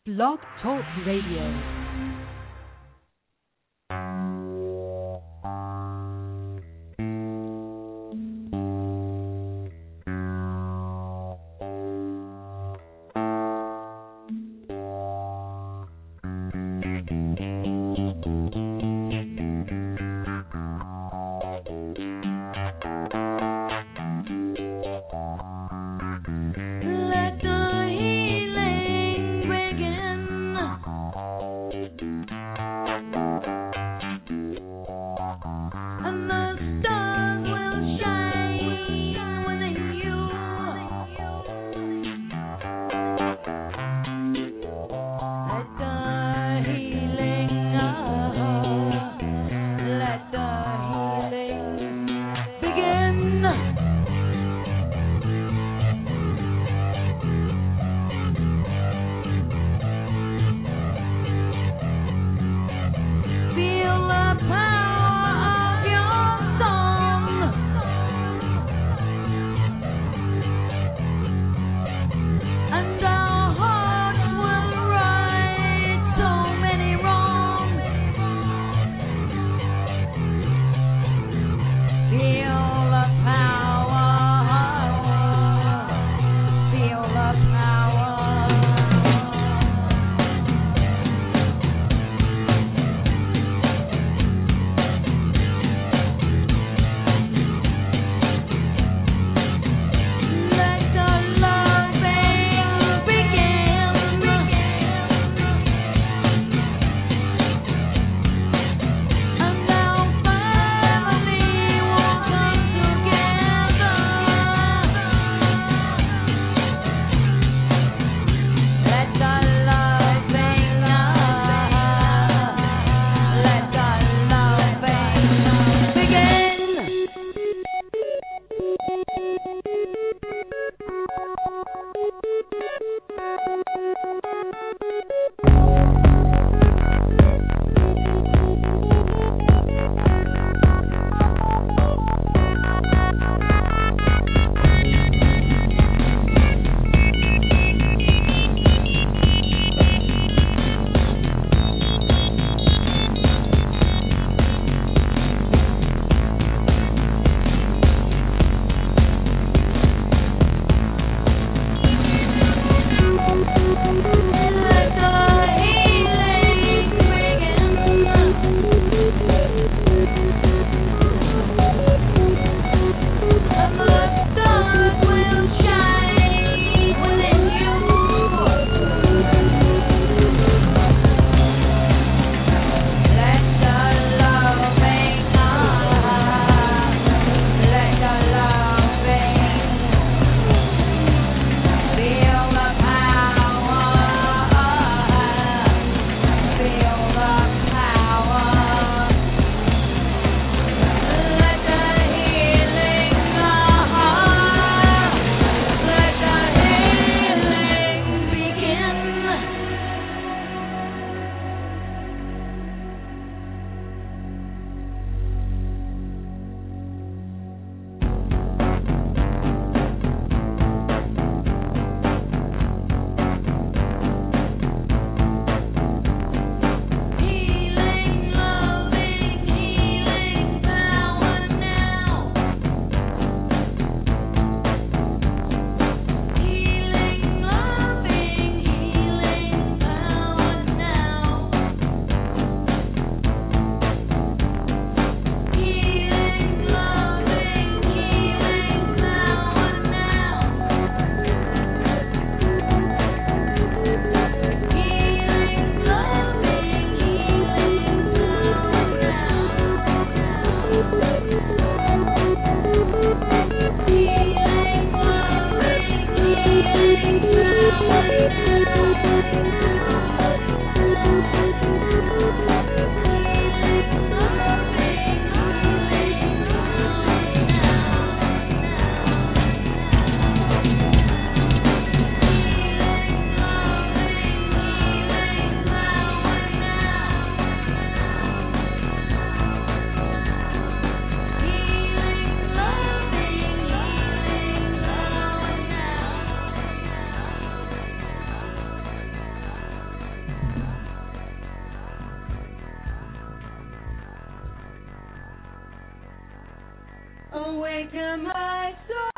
Blog Talk Radio. Awaken my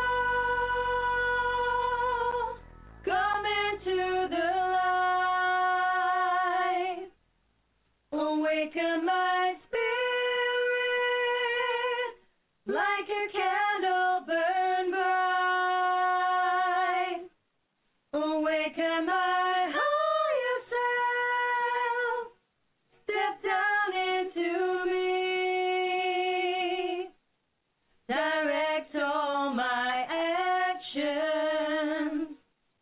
soul, come into the light. Awaken my spirit, like a candle burn bright. Awaken my higher self, step down into me. Direct all my actions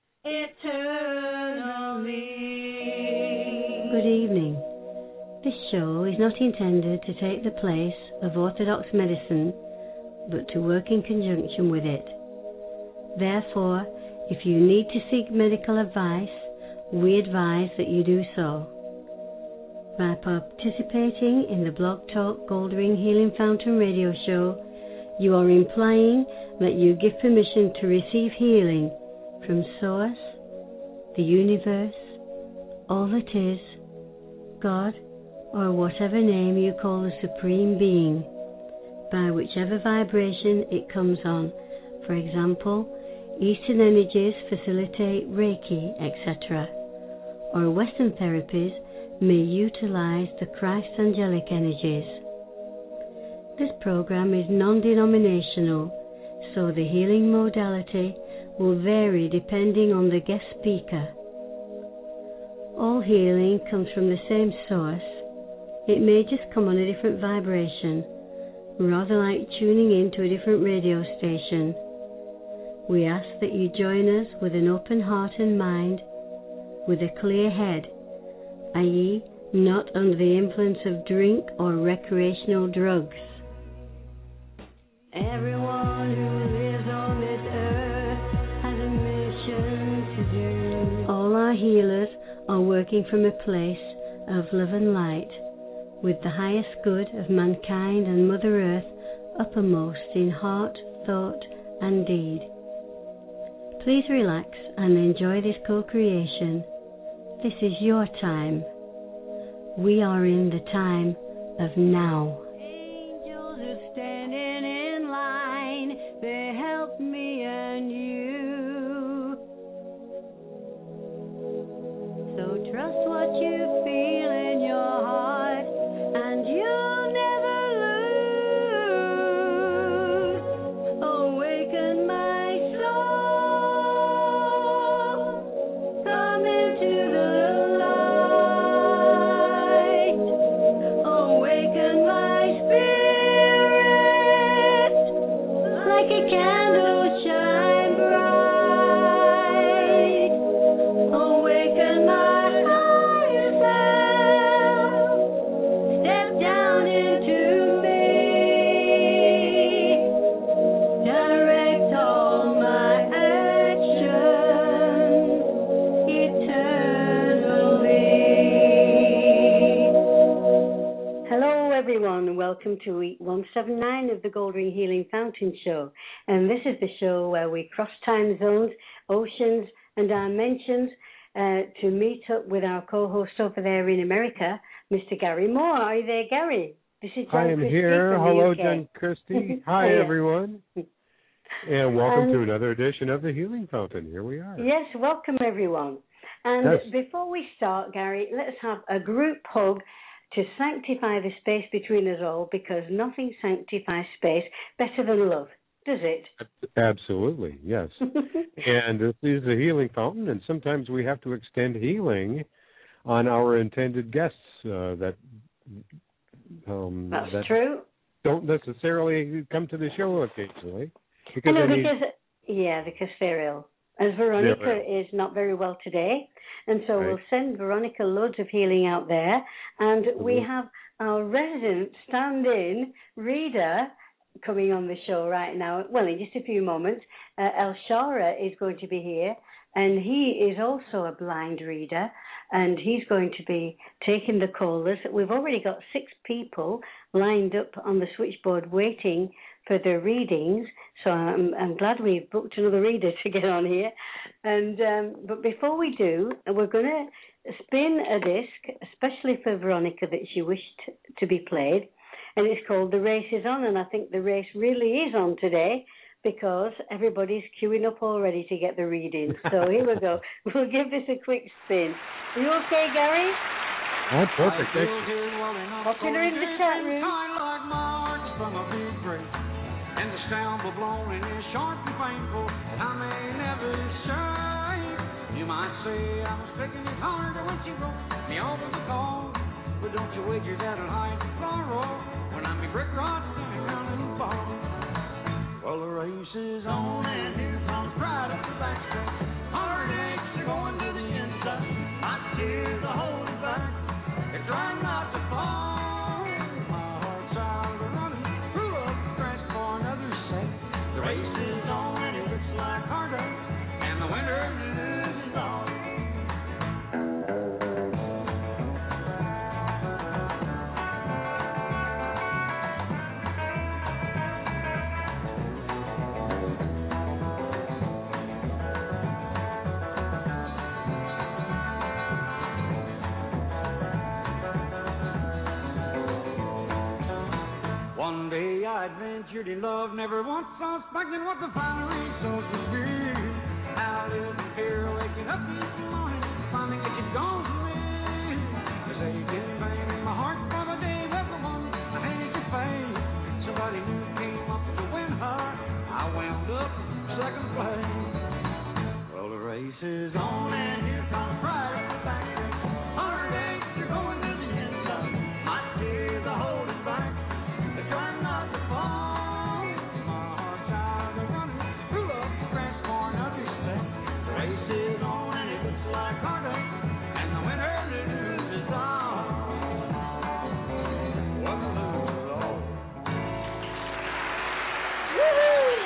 eternally. Good evening. This show is not intended to take the place of orthodox medicine, but to work in conjunction with it. Therefore, if you need to seek medical advice, we advise that you do so. By participating in the Blog Talk Goldring Healing Fountain radio show, you are implying that you give permission to receive healing from Source, the universe, all that is, God, or whatever name you call the Supreme Being, by whichever vibration it comes on. For example, Eastern energies facilitate Reiki, etc., or Western therapies may utilize the Christ angelic energies. This program is non-denominational, so the healing modality will vary depending on the guest speaker. All healing comes from the same source. It may just come on a different vibration, rather like tuning into a different radio station. We ask that you join us with an open heart and mind, with a clear head, i.e., not under the influence of drink or recreational drugs. Everyone who lives on this earth has a mission to do. All our healers are working from a place of love and light, with the highest good of mankind and Mother Earth uppermost in heart, thought, and deed. Please relax and enjoy this co-creation. This is your time. We are in the time of now. Angels are standing in line. They help me and you. So trust what you feel in your heart, and you'll never lose. Awaken my soul, come into the light. Awaken my spirit, like a candle shine bright. Awaken my higher self, step down into me. Direct all my actions eternally. Hello everyone, and welcome to week 179 of the Goldring Healing Fountain Show. And this is the show where we cross time zones, oceans and dimensions to meet up with our co-host over there in America, Mr. Gary Moore. Are you there, Gary? This is John I am Christie here. from Hello, the UK. John Christie. Hi, Yeah. everyone. And welcome to another edition of the Healing Fountain. Here we are. Yes, welcome everyone. And Yes. before we start, Gary, let's have a group hug to sanctify the space between us all, because nothing sanctifies space better than love, does it? Absolutely, yes. And this is the Healing Fountain, and sometimes we have to extend healing on our intended guests That's that true. don't necessarily come to the show occasionally. I Because know, they need- because they're ill. As Veronica They're ill. is not very well today, and so Right. we'll send Veronica loads of healing out there. And we have our resident stand-in reader coming on the show right now. Well, in just a few moments, El Shara is going to be here, and he is also a blind reader, and he's going to be taking the callers. We've already got 6 people lined up on the switchboard waiting for their readings, so I'm glad we've booked another reader to get on here. And but before we do, we're going to spin a disc, especially for Veronica, that she wished to be played. and it's called The Race Is On, and I think the race really is on today because everybody's queuing up already to get the reading. So here we go. We'll give this a quick spin. Are you okay, Gary? Oh, perfect. Thank you. Popular in the chat room. And the sound of blowing is sharp and painful. I may never say. You might say I was taking it harder when she wrote me over the call. But don't you wager that'll hide the floral when I'm a brick rock and round and ball. Well, the race is on and here comes pride up the backstretch. Heartaches are going to the inside. Hot tears are holding back. They're trying not to fall. The race is on and it looks like harder, and the winter is on. One day I adventured in love, never once suspecting what the final result would be. I lived in fear, waking up each morning, finding that you'd gone from me. There's aching pain in my heart for the day that the one I hated to face. Somebody new came up to win her, I wound up second place. Well, the race is on and here comes pride up the backstretch. Heartaches are going to the inside, my tears are holding back. Trying not to fall. My heart's out of running. Threw up the grass for another step. The race is on and it looks like heartache, and the winter is on. What a lose all. Woohoo!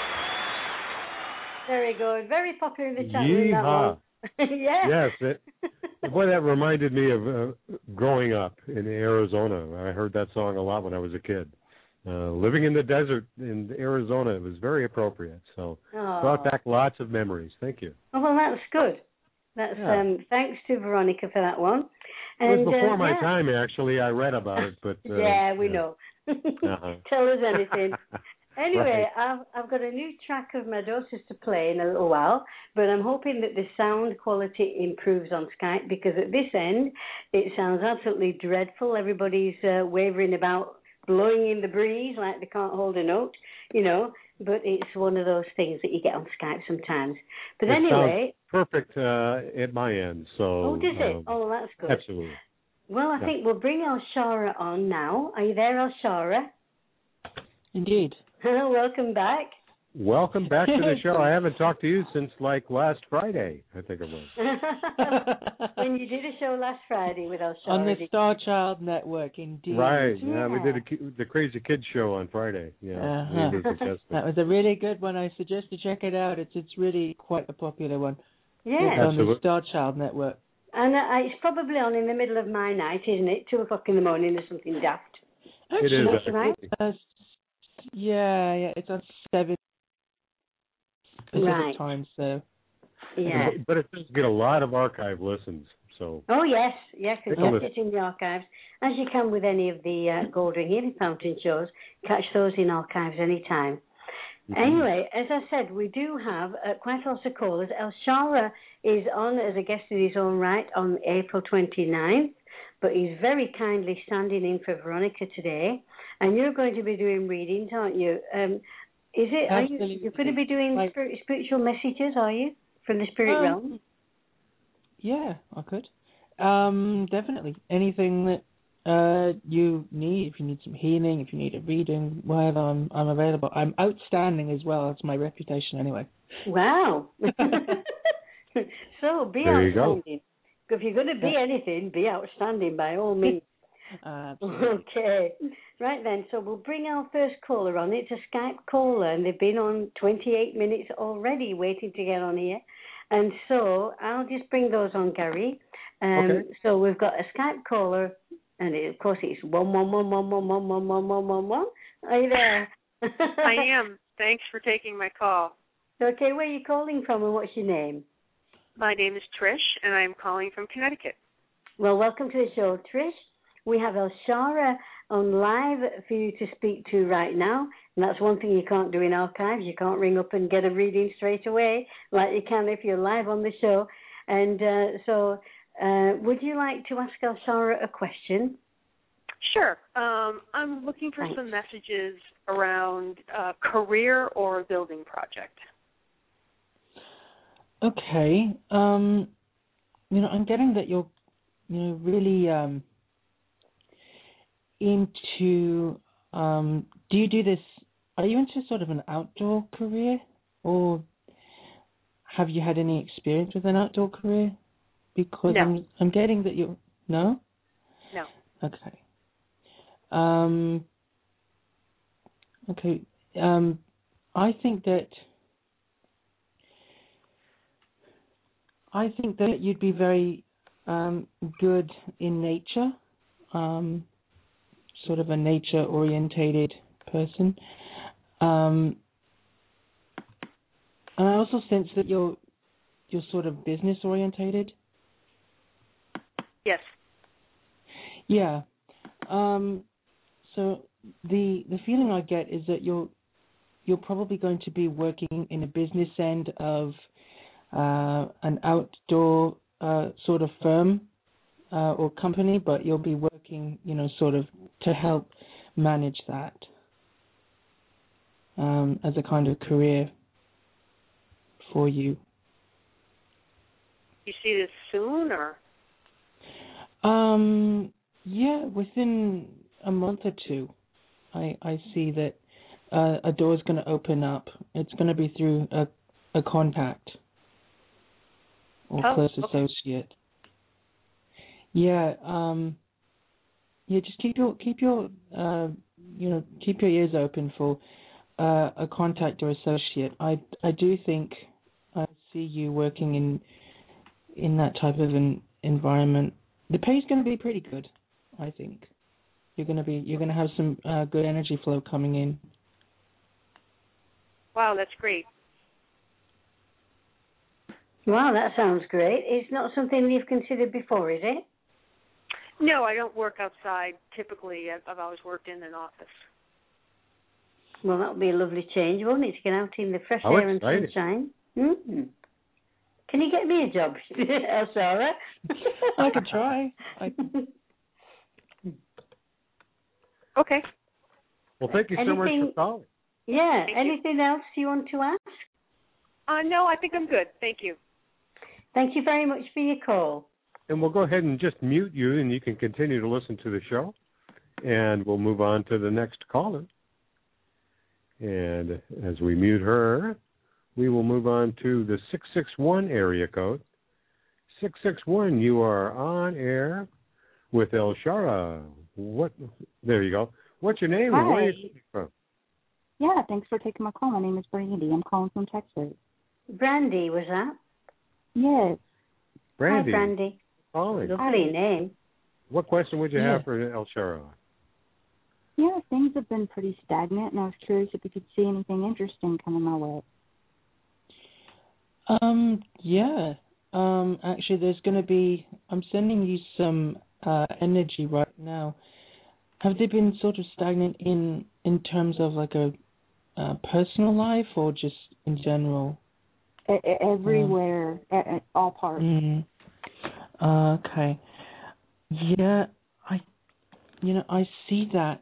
Very good. Very popular in the chat room, that one. Yes. Boy, that reminded me of growing up in Arizona. I heard that song a lot when I was a kid. Living in the desert in Arizona, it was very appropriate. So brought back lots of memories. Thank you. Oh, well, that's good. That's thanks to Veronica for that one. And, it was before my time, actually. I read about it, but we know. Tell us anything. Anyway, right. I've got a new track of my daughter's to play in a little while, but I'm hoping that the sound quality improves on Skype because at this end it sounds absolutely dreadful. Everybody's wavering about, blowing in the breeze like they can't hold a note, you know, but it's one of those things that you get on Skype sometimes. But it anyway... sounds perfect at my end, so... Oh, does it? Oh, that's good. Absolutely. Well, I think we'll bring Alshara on now. Are you there, Alshara? Indeed. Welcome back. Welcome back to the show. I haven't talked to you since like last Friday, I think it was. When you did a show last Friday with Alshara. On the Star Child Network, indeed. Right. Yeah, we did the Crazy Kids show on Friday. Yeah. That was a really good one. I suggest you check it out. It's really quite a popular one. Yeah. It's on the Star Child Network. And it's probably on in the middle of my night, isn't it? 2 o'clock in the morning or something daft. It is. That's right. Yeah, it's on 7 Pacific time, so. Yeah. But it does get a lot of archive listens, so. Oh, yes, because it's in the archives. As you can with any of the Golden Healing Fountain shows, catch those in archives anytime. Mm-hmm. Anyway, as I said, we do have quite lots of callers. Alshara is on as a guest in his own right on April 29th, but he's very kindly standing in for Veronica today. And you're going to be doing readings, aren't you? Is it? You're going to be doing spiritual messages, are you, from the spirit realm? Yeah, I could. Definitely. Anything that you need, if you need some healing, if you need a reading, whatever, I'm available. I'm outstanding as well. That's my reputation anyway. Wow. So be there outstanding. If you're going to be anything, be outstanding by all means. Okay. Right then, so we'll bring our first caller on. It's a Skype caller, and they've been on 28 minutes already waiting to get on here. And so I'll just bring those on, Gary. Okay. So we've got a Skype caller, and of course it's 11111111111. Are you there? I am. Thanks for taking my call. Okay, where are you calling from, and what's your name? My name is Trish, and I'm calling from Connecticut. Well, welcome to the show, Trish. we have Elshara on live for you to speak to right now. And that's one thing you can't do in archives. You can't ring up and get a reading straight away like you can if you're live on the show. And so would you like to ask Elshara a question? Sure. I'm looking for some messages around career or building project. Okay. I'm getting that you're, really into. Do you do this? Are you into sort of an outdoor career, or have you had any experience with an outdoor career? Because no. I'm getting that you're no. No. Okay. Okay. I think that you'd be very good in nature, sort of a nature-orientated person. And I also sense that you're sort of business-orientated. Yes. Yeah. So the feeling I get is that you're probably going to be working in a business end of an outdoor sort of firm or company, but you'll be working, sort of to help manage that as a kind of career for you. You see this soon, or? Yeah, within a month or two, I see that a door is going to open up. It's going to be through a contact or close associate. Yeah, just keep your keep your ears open for a contact or associate. I do think I see you working in that type of an environment. The pay's going to be pretty good, I think. You're going to have some good energy flow coming in. Wow, that's great. Wow, that sounds great. It's not something you've considered before, is it? No, I don't work outside typically. I've always worked in an office. Well, that would be a lovely change, won't it, to get out in the fresh air and sunshine? Mm-hmm. Can you get me a job, Sarah? I could try. Okay. Well, thank you so much for calling. Yeah. Anything else you want to ask? No, I think I'm good. Thank you. Thank you very much for your call. And we'll go ahead and just mute you, and you can continue to listen to the show. And we'll move on to the next caller. And as we mute her, we will move on to the 661 area code. 661, you are on air with Elshara. There you go. What's your name? Hi. And where are you calling from? Yeah, thanks for taking my call. My name is Brandy. I'm calling from Texas. Brandy, was that? Yes. Brandy. Hi, Brandy. Calling. Lovely name. What question would you have for Elshara? Yeah, things have been pretty stagnant, and I was curious if you could see anything interesting coming my way. Actually, there's going to be, I'm sending you some energy right now. Have they been sort of stagnant in terms of like a personal life or just in general? Everywhere, at all parts. Mm-hmm. Okay. Yeah, I see that.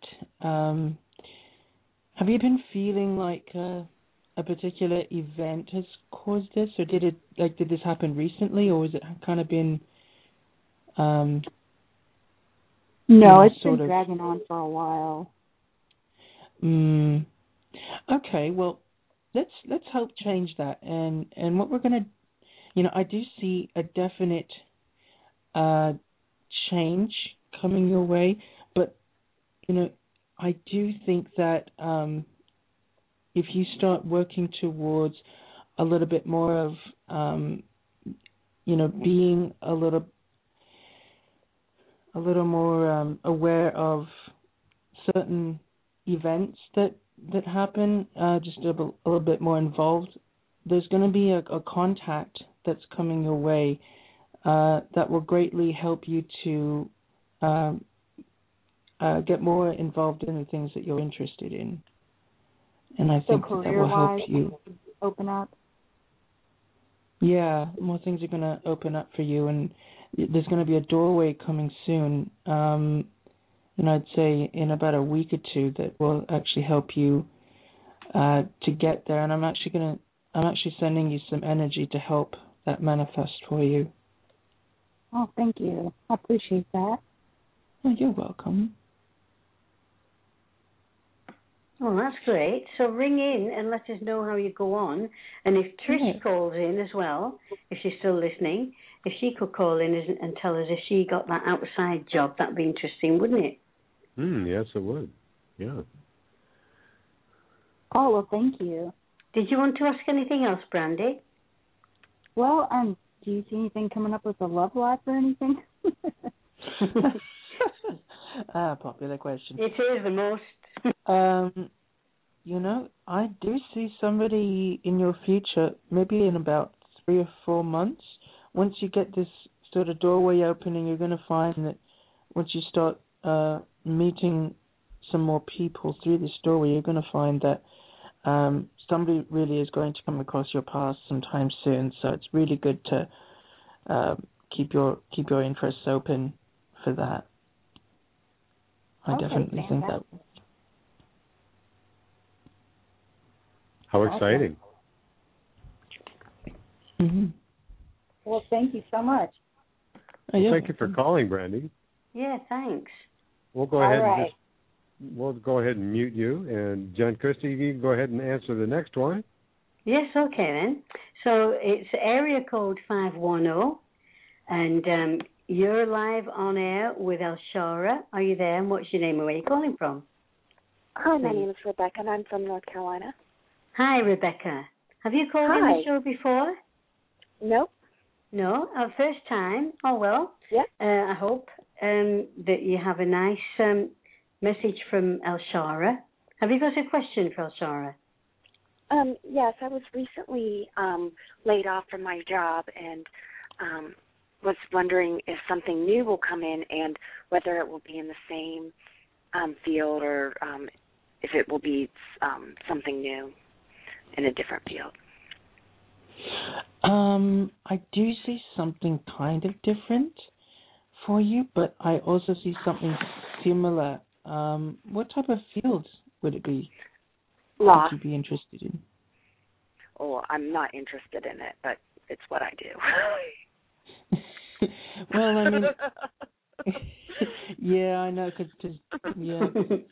Have you been feeling like a particular event has caused this, or did this happen recently, or has it kind of been? No, it's been dragging on for a while. Okay, well, let's help change that, and what we're gonna, I do see a definite change coming your way, but I do think that if you start working towards a little bit more of being a little more aware of certain events that happen, just a little bit more involved, there's going to be a contact that's coming your way that will greatly help you to get more involved in the things that you're interested in. And I think that will help you open up. Yeah, more things are going to open up for you, and there's going to be a doorway coming soon. And I'd say in about a week or two that will actually help you to get there. And I'm actually sending you some energy to help that manifest for you. Oh, thank you. I appreciate that. Oh, you're welcome. Oh, that's great. So ring in and let us know how you go on. And if Trish calls in as well, if she's still listening, if she could call in and tell us if she got that outside job, that'd be interesting, wouldn't it? Yes, it would. Yeah. Oh, well, thank you. Did you want to ask anything else, Brandy? Well, do you see anything coming up with a love life or anything? Popular question. It is the most. I do see somebody in your future, maybe in about 3 or 4 months. Once you get this sort of doorway opening, you're going to find that once you start meeting some more people through this doorway, you're going to find that somebody really is going to come across your path sometime soon. So it's really good to keep your interests open for that. I definitely think that. How exciting. Mm-hmm. Well, thank you so much. Thank you for calling, Brandy. Yeah, thanks. We'll go ahead we'll go ahead and mute you. And John Christie, you can go ahead and answer the next one. Yes, okay then. So it's area code 510, and you're live on air with Elshara. Are you there? And what's your name and where are you calling from? Hi, my name is Rebecca, and I'm from North Carolina. Hi, Rebecca. Have you called in the show before? Nope. No? First time? Oh, well. Yeah. I hope that you have a nice message from Elshara. Have you got a question for Elshara? Yes, I was recently laid off from my job and was wondering if something new will come in and whether it will be in the same field or if it will be something new in a different field. I do see something kind of different for you, but I also see something similar. What type of field would it be? Law. Would you be interested in? Oh, I'm not interested in it, but it's what I do. Well, I mean, yeah, I know, because yeah.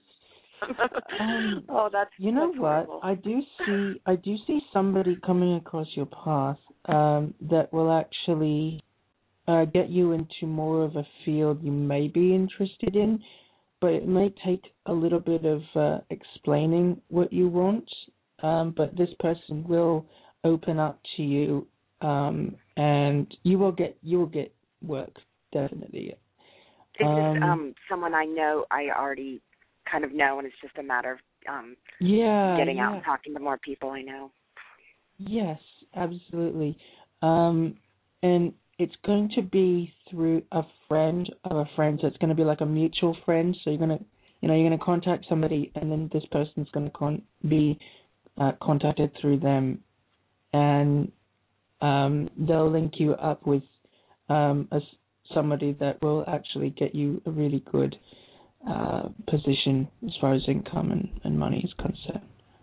That's you know that's what? horrible. I do see somebody coming across your path that will actually get you into more of a field you may be interested in, but it may take a little bit of explaining what you want. But this person will open up to you, and you will get work, definitely. This is someone I know. I already kind of know, and it's just a matter of getting out and talking to more people I know. Yes, absolutely. And it's going to be through a friend of a friend, so it's going to be like a mutual friend. So you're going to contact somebody, and then this person's going to be contacted through them, and they'll link you up with somebody that will actually get you a really good position as far as income and money is concerned.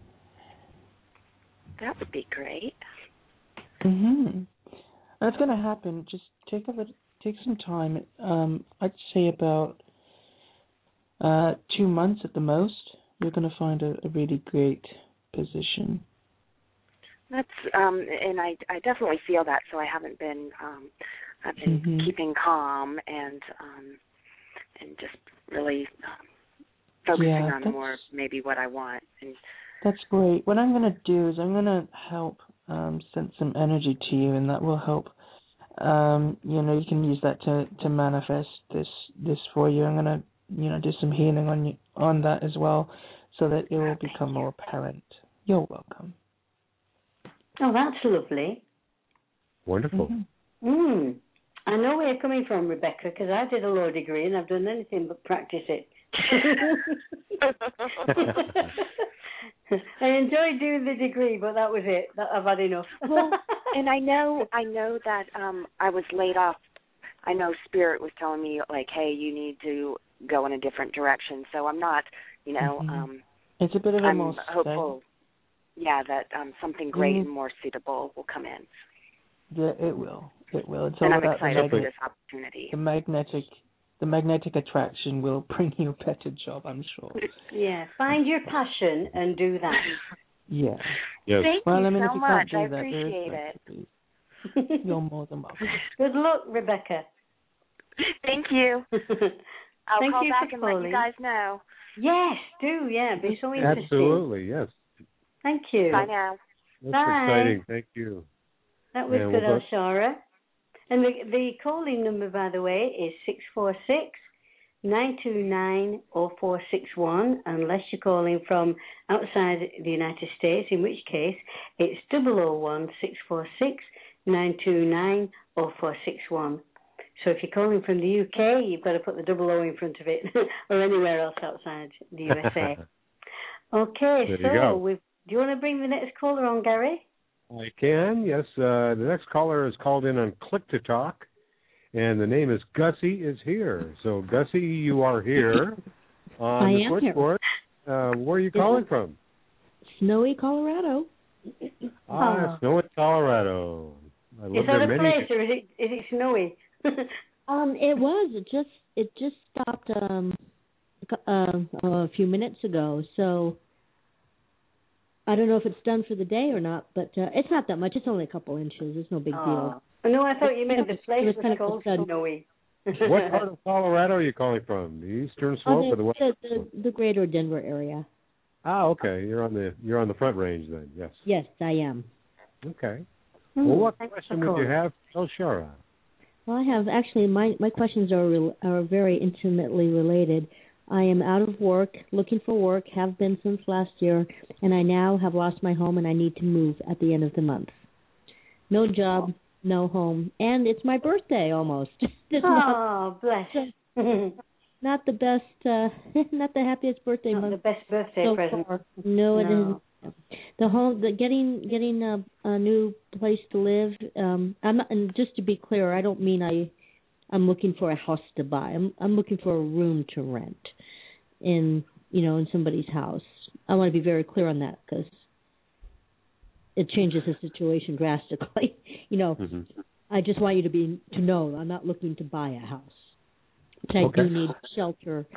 That would be great. That's going to happen. Just take some time. I'd say about 2 months at the most. You're going to find a really great position. That's and I definitely feel that. So I haven't been. I've been keeping calm and just really focusing on more maybe what I want. And that's great. What I'm going to do is I'm going to help send some energy to you, and that will help. You can use that to manifest this for you. I'm going to do some healing on that as well, so that it will become more apparent. You're welcome. Oh, that's lovely. Wonderful. I know where you're coming from, Rebecca, because I did a law degree and I've done anything but practice it. I enjoyed doing the degree, but that was it. I've had enough. Well, and I know that I was laid off. I know Spirit was telling me, like, hey, you need to go in a different direction. So I'm not, it's a bit of a I'm more hopeful, that something great and more suitable will come in. Yeah, it will. It will. It's all and I'm about excited for this opportunity. The magnetic attraction will bring you a better job, I'm sure. Yeah, find your passion and do that. Yeah. Yes. Thank well, you I mean, so if you much. can't do I that, appreciate it. You're more than welcome. Good luck, Rebecca. Thank you. I'll Thank call you back for and calling. let you guys know. Yes, do. Yeah, be so interesting. Absolutely, yes. Thank you. Bye now. That's Bye. exciting. Thank you. That was good, Alshara. And the calling number, by the way, is 646-929-0461, unless you're calling from outside the United States, in which case it's 001-646-929-0461. So if you're calling from the UK, you've got to put the 00 in front of it, or anywhere else outside the USA. Okay, there you go. do you want to bring the next caller on, Gary? I can, yes. The next caller is called in on Click to Talk, and the name is Gussie is here. So, Gussie, you are here on the switchboard. Where are you calling from? Snowy, Colorado. Snowy, Colorado. I live is that there a many place, or is it snowy? It was. It just stopped a few minutes ago. So I don't know if it's done for the day or not, but it's not that much. It's only a couple inches. It's no big deal. No, I thought you meant the place was kind of called snowy. What part of Colorado are you calling from? The eastern slope or the west? The greater Denver area. Okay. You're on the Front Range then. Yes. Yes, I am. Okay. Well, what question would you have, Alshara? Well, I have actually my questions are very intimately related. I am out of work, looking for work, have been since last year, and I now have lost my home and I need to move at the end of the month. No job, no home, and it's my birthday almost. Bless. Not the best, not the happiest birthday month. Not the best birthday present. Far. No, it isn't. Getting a new place to live. I'm not, and just to be clear, I don't mean I'm looking for a house to buy. I'm looking for a room to rent in somebody's house. I want to be very clear on that because it changes the situation drastically. I just want you to know I'm not looking to buy a house. But I do need shelter,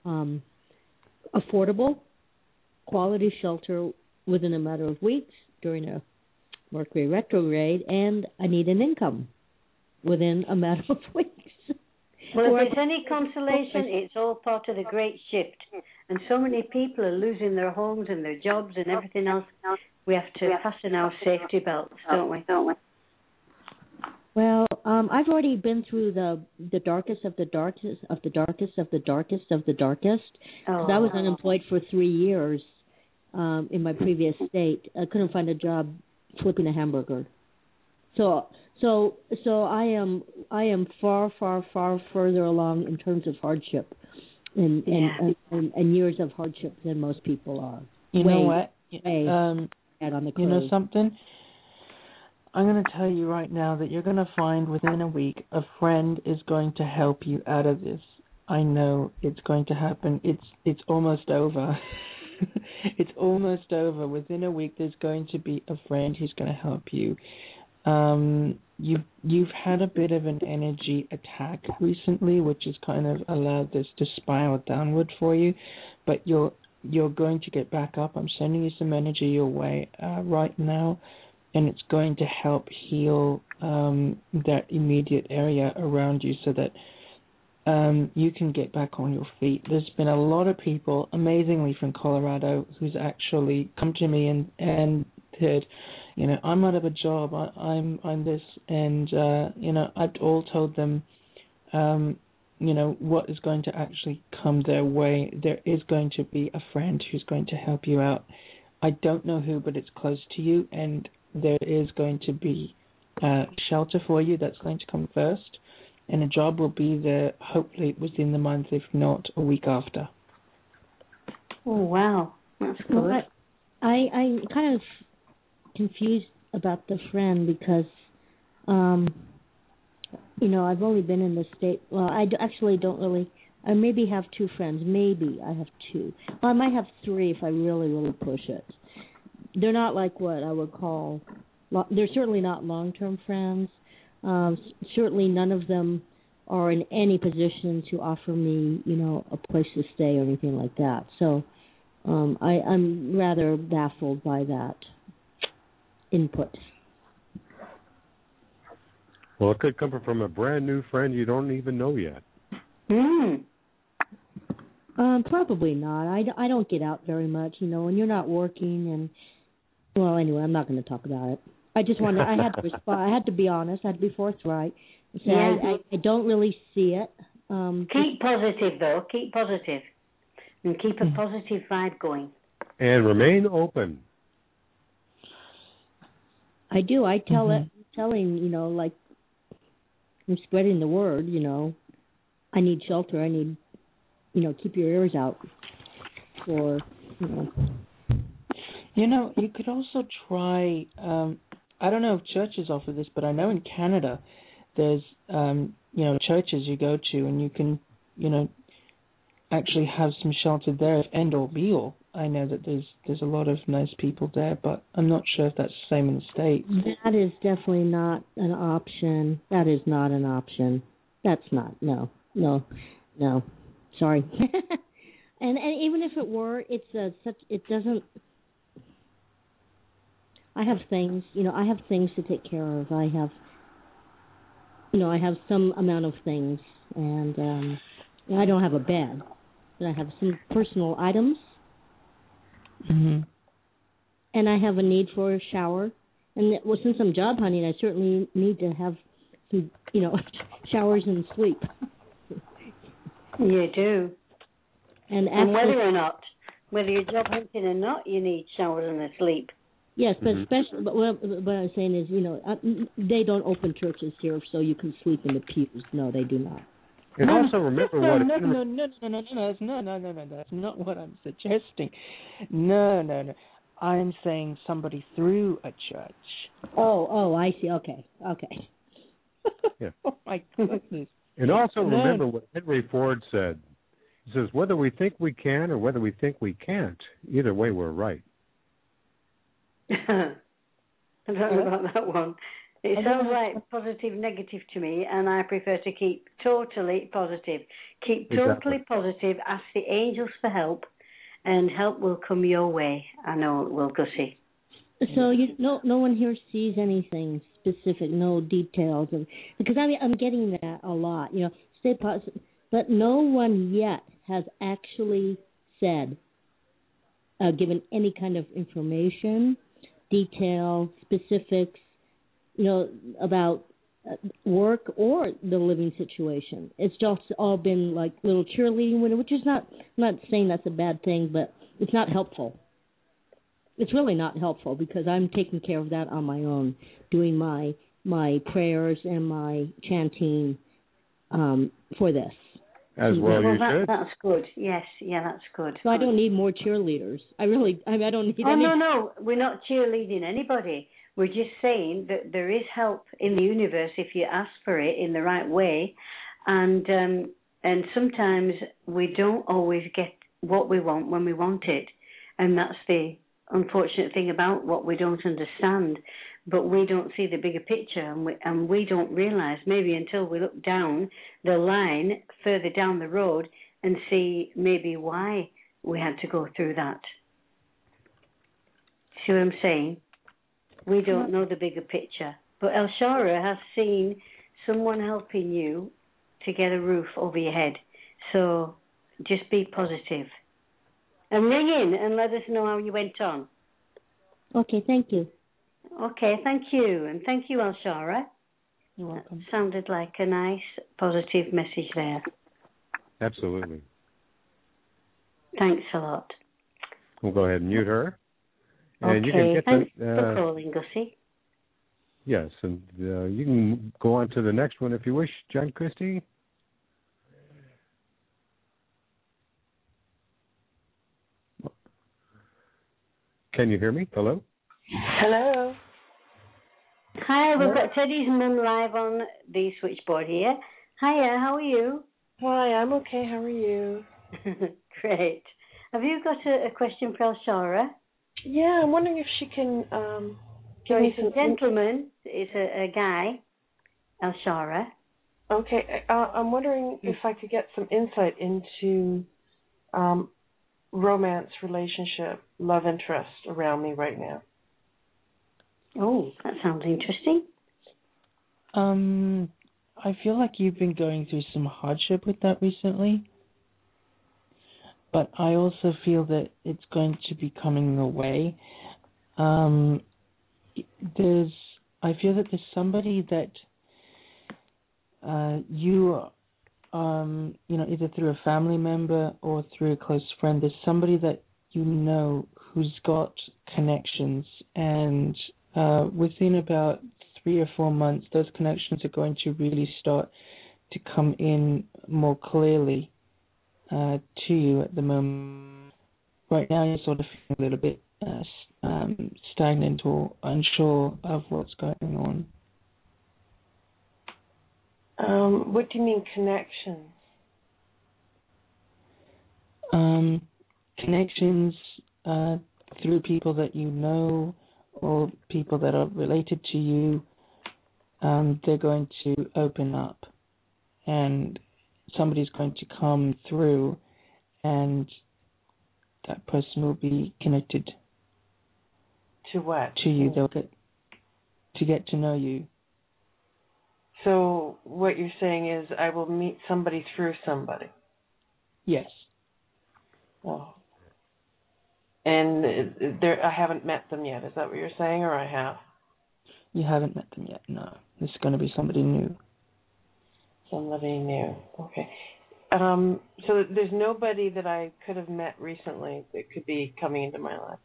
affordable, quality shelter within a matter of weeks during a Mercury retrograde, and I need an income within a matter of weeks. Well, if it's any consolation, it's all part of the great shift. And so many people are losing their homes and their jobs and everything else. We have to fasten our safety belts, don't we? Well, I've already been through the darkest of the darkest of the darkest of the darkest of the darkest. Because I was unemployed for 3 years in my previous state. I couldn't find a job flipping a hamburger. So I am far further along in terms of hardship and years of hardship than most people are. You know what? On the you know something? I'm going to tell you right now that you're going to find within a week a friend is going to help you out of this. I know it's going to happen. It's almost over. It's almost over. Within a week, there's going to be a friend who's going to help you. You've had a bit of an energy attack recently, which has kind of allowed this to spiral downward for you. But you're going to get back up. I'm sending you some energy your way right now, and it's going to help heal that immediate area around you so that you can get back on your feet. There's been a lot of people, amazingly from Colorado, who's actually come to me and said, I'm out of a job, I'm this, and I've all told them, what is going to actually come their way. There is going to be a friend who's going to help you out. I don't know who, but it's close to you, and there is going to be shelter for you. That's going to come first. and a job will be there hopefully within the month, if not a week after. Oh, wow. That's good. Well, I'm kind of confused about the friend because, I've only been in the state. Well, I actually don't really. I maybe have two friends. Maybe I have two. Well, I might have three if I really, really push it. They're not like what I would call. They're certainly not long-term friends. Certainly none of them are in any position to offer me, a place to stay or anything like that. So I'm rather baffled by that input. Well, it could come from a brand new friend you don't even know yet. Probably not. I don't get out very much, when you're not working and. Well, anyway, I'm not going to talk about it. I just wanted. I had to respond. I had to be honest. I had to be forthright. So I don't really see it. Keep positive, though. Keep positive, and keep a positive vibe going. And remain open. I do. I tell it. Telling like I'm spreading the word. I need shelter. I need keep your ears out for You could also try, I don't know if churches offer this, but I know in Canada there's, churches you go to and you can, actually have some shelter there, end all be all. I know that there's a lot of nice people there, but I'm not sure if that's the same in the States. That is definitely not an option. That is not an option. That's not, no. Sorry. and even if it were, it doesn't, I have things, I have things to take care of. I have, I have some amount of things, and I don't have a bed, but I have some personal items, and I have a need for a shower. And since I'm job hunting, I certainly need to have some, showers and sleep. You do. And whether you're job hunting or not, you need showers and a sleep. Yes, but especially, but what I'm saying is, they don't open churches here so you can sleep in the pews. No, they do not. And also remember No, that's not what I'm suggesting. No. I'm saying somebody through a church. Oh, I see. Okay. Yeah. Oh, my goodness. And also remember what Henry Ford said. He says, whether we think we can or whether we think we can't, either way we're right. I don't know about that one. It sounds like positive, negative to me, and I prefer to keep totally positive. Keep totally positive, ask the angels for help, and help will come your way. I know it will, Gussie. So no one here sees anything specific, no details, because I'm getting that a lot. Stay positive, but no one yet has actually said, given any kind of information, detail, specifics, about work or the living situation. It's just all been like little cheerleading, which is not. I'm not saying that's a bad thing, but it's not helpful. It's really not helpful because I'm taking care of that on my own, doing my prayers and my chanting for this. As well, you should. That's good. Yes, that's good. So I don't need more cheerleaders. I don't need any. Oh, no, we're not cheerleading anybody. We're just saying that there is help in the universe if you ask for it in the right way, and sometimes we don't always get what we want when we want it, and that's the unfortunate thing about what we don't understand. But we don't see the bigger picture, and we don't realize maybe until we look down the line further down the road and see maybe why we had to go through that. See what I'm saying? We don't know the bigger picture. But El Shara has seen someone helping you to get a roof over your head. So just be positive. And ring in and let us know how you went on. Okay, thank you. Okay, thank you. And thank you, El Shara. You're welcome. That sounded like a nice, positive message there. Absolutely. Thanks a lot. We'll go ahead and mute her. And okay, you can get thanks for calling, Gussie. Yes, and you can go on to the next one if you wish, John Christie. Can you hear me? Hello? Hello. Hi, we've got Teddy's mum live on the switchboard here. Hiya, how are you? Hi, I'm okay. How are you? Great. Have you got a question for Elshara? Yeah, I'm wondering if she can give me some... It's a gentleman. It's a guy, Elshara. Okay, I'm wondering if I could get some insight into romance, relationship, love interest around me right now. Oh, that sounds interesting. I feel like you've been going through some hardship with that recently. But I also feel that it's going to be coming your way. I feel that there's somebody that you, either through a family member or through a close friend, there's somebody that you know who's got connections, and within about 3 or 4 months, those connections are going to really start to come in more clearly to you at the moment. Right now, you're sort of feeling a little bit stagnant or unsure of what's going on. What do you mean connections? Connections through people that you know or people that are related to you. They're going to open up, and somebody's going to come through, and that person will be connected. To what? To you. They'll get to know you. So what you're saying is I will meet somebody through somebody? Yes. Oh. And I haven't met them yet. Is that what you're saying, or I have? You haven't met them yet, no. This is going to be somebody new. Somebody new. Okay. So there's nobody that I could have met recently that could be coming into my life?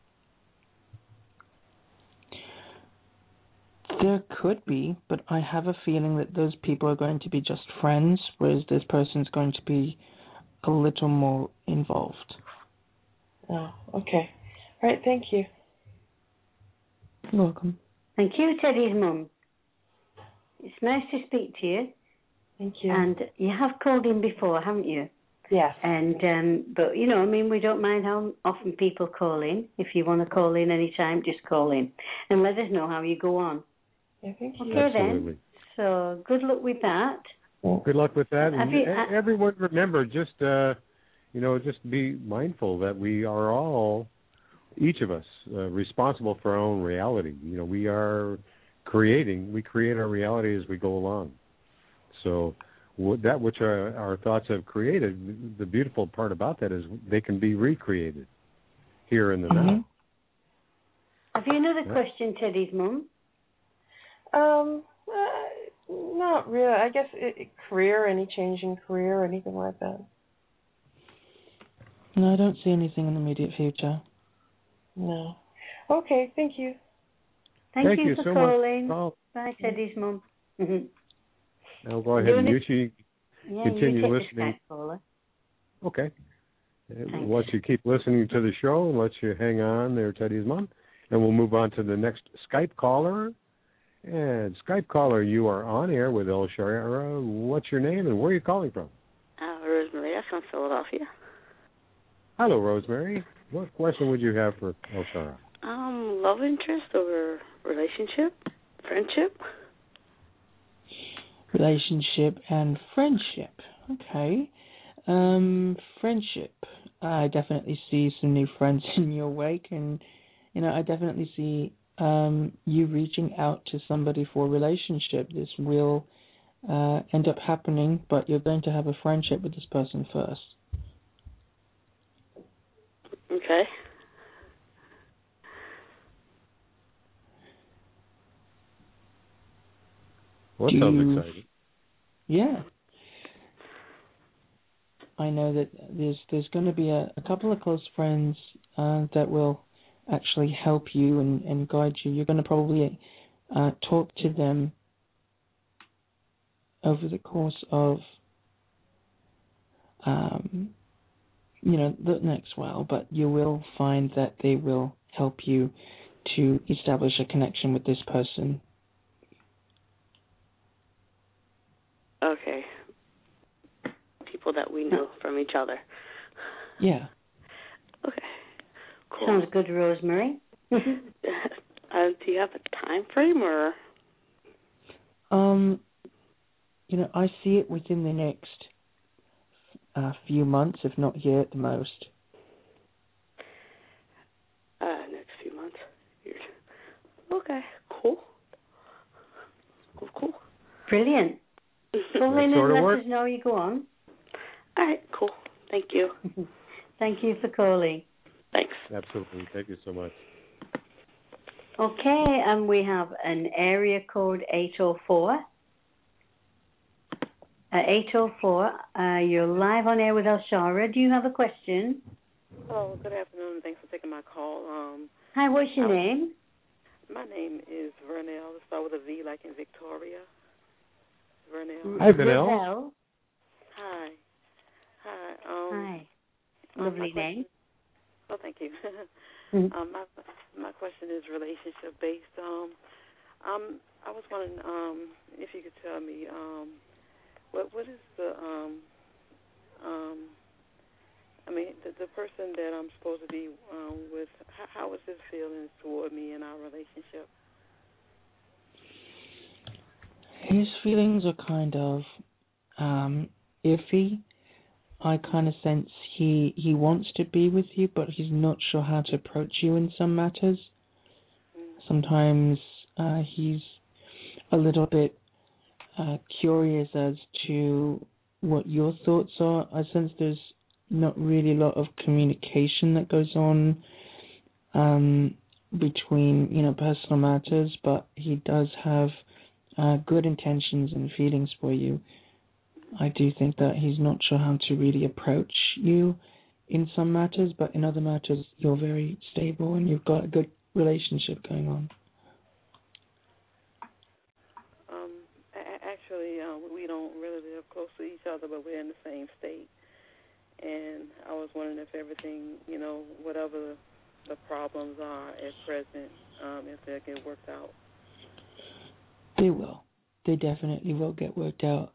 There could be, but I have a feeling that those people are going to be just friends, whereas this person's going to be a little more involved. Oh, okay. All right, thank you. You're welcome. Thank you, Teddy's mum. It's nice to speak to you. Thank you. And you have called in before, haven't you? Yes. And but we don't mind how often people call in. If you want to call in anytime, just call in and let us know how you go on. Yeah, thank you. Okay. Absolutely. Then. So good luck with that. Good luck with that. And everyone remember, just just be mindful that we are all, each of us, responsible for our own reality. We create our reality as we go along. So that which our thoughts have created, the beautiful part about that is they can be recreated here in the now. Have you another question, Teddy's mum? Not really. I guess career, any change in career or anything like that. No, I don't see anything in the immediate future. No. Okay, thank you. Thank you for so calling. Much. Bye, Teddy's mum. I'll go ahead and continue listening. Okay. Once you keep listening to the show, and let you hang on there, Teddy's mom, and we'll move on to the next Skype caller. And Skype caller, you are on air with Elshara. What's your name and where are you calling from? Rosemary, I'm from Philadelphia. Hello, Rosemary. What question would you have for Elshara? Love interest or relationship, friendship? Relationship and friendship. Okay. Friendship. I definitely see some new friends in your wake, and I definitely see you reaching out to somebody for a relationship. This will end up happening, but you're going to have a friendship with this person first. Okay. Well, that sounds exciting. Yeah. I know that there's going to be a couple of close friends that will actually help you and guide you. You're going to probably talk to them over the course of the next while, but you will find that they will help you to establish a connection with this person. Okay. People that we know from each other. Yeah. Okay. Cool. Sounds good, Rosemary. Do you have a time frame or? I see it within the next few months, if not year at the most. Next few months. Okay, cool. Cool. Brilliant. Call in and let us know you go on. All right, cool. Thank you. Thank you for calling. Thanks. Absolutely. Thank you so much. Okay, and we have an area code 804. 804, you're live on air with Elshara. Do you have a question? Hello, good afternoon. Thanks for taking my call. Hi, what's your name? My name is Vernell. Let's start with a V like in Victoria. Vernell. Hi, Vernell. Hi. Hi. Lovely name. Oh, thank you. My question is relationship based. I was wondering if you could tell me what is the the person that I'm supposed to be with, how is his feelings toward me in our relationship? His feelings are kind of iffy. I kind of sense he wants to be with you, but he's not sure how to approach you in some matters. Sometimes he's a little bit curious as to what your thoughts are. I sense there's not really a lot of communication that goes on between personal matters, but he does have good intentions and feelings for you. I do think that he's not sure how to really approach you in some matters, but in other matters you're very stable and you've got a good relationship going on. Actually, we don't really live close to each other, but we're in the same state. And I was wondering if everything, whatever the problems are at present, if they'll get worked out. They will. They definitely will get worked out.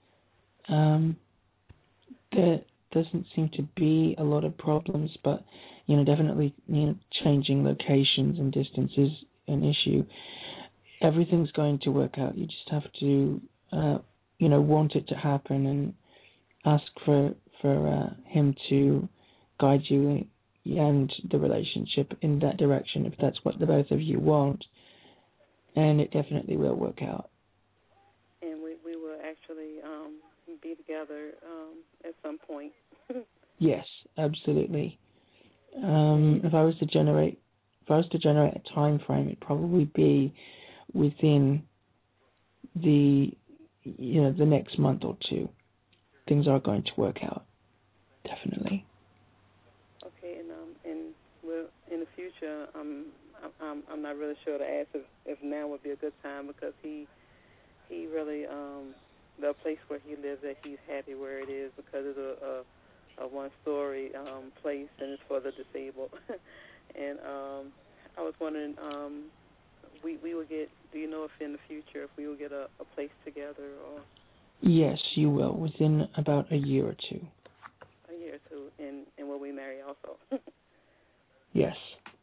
There doesn't seem to be a lot of problems, but definitely changing locations and distance is an issue. Everything's going to work out. You just have to want it to happen and ask for him to guide you and the relationship in that direction if that's what the both of you want, and it definitely will work out. And we will actually be together at some point. Yes, absolutely. If I was to generate a time frame, it'd probably be within the next month or two. Things are going to work out, definitely. Okay, and well, in the future, I'm not really sure to ask if now would be a good time, because he really the place where he lives at, he's happy where it is, because it's a one-story place and it's for the disabled. And I was wondering, we will get. Do you know if in the future if we will get a place together or? Yes, you will, within about a year or two. A year or two, and will we marry also? Yes.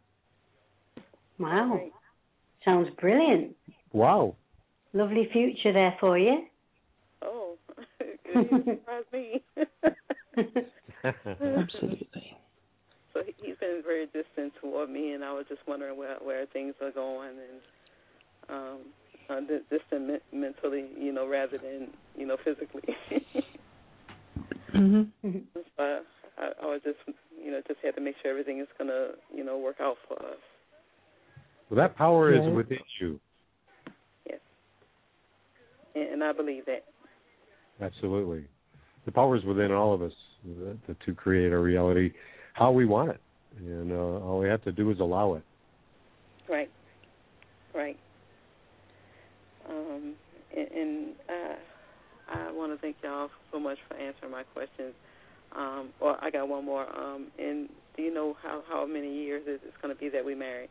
Wow. Right. Sounds brilliant. Wow. Lovely future there for you. Oh, it surprised me. Absolutely. So he's been very distant toward me, and I was just wondering where things are going, and distant mentally, rather than physically. Mm-hmm. So I was just had to make sure everything is gonna work out for us. Well, that power is within you. Yes, and I believe that. Absolutely. The power is within all of us to create our reality how we want it. And all we have to do is allow it. Right. Right. and I want to thank y'all so much for answering my questions. Well, I got one more. And do you know how many years it's going to be that we marry?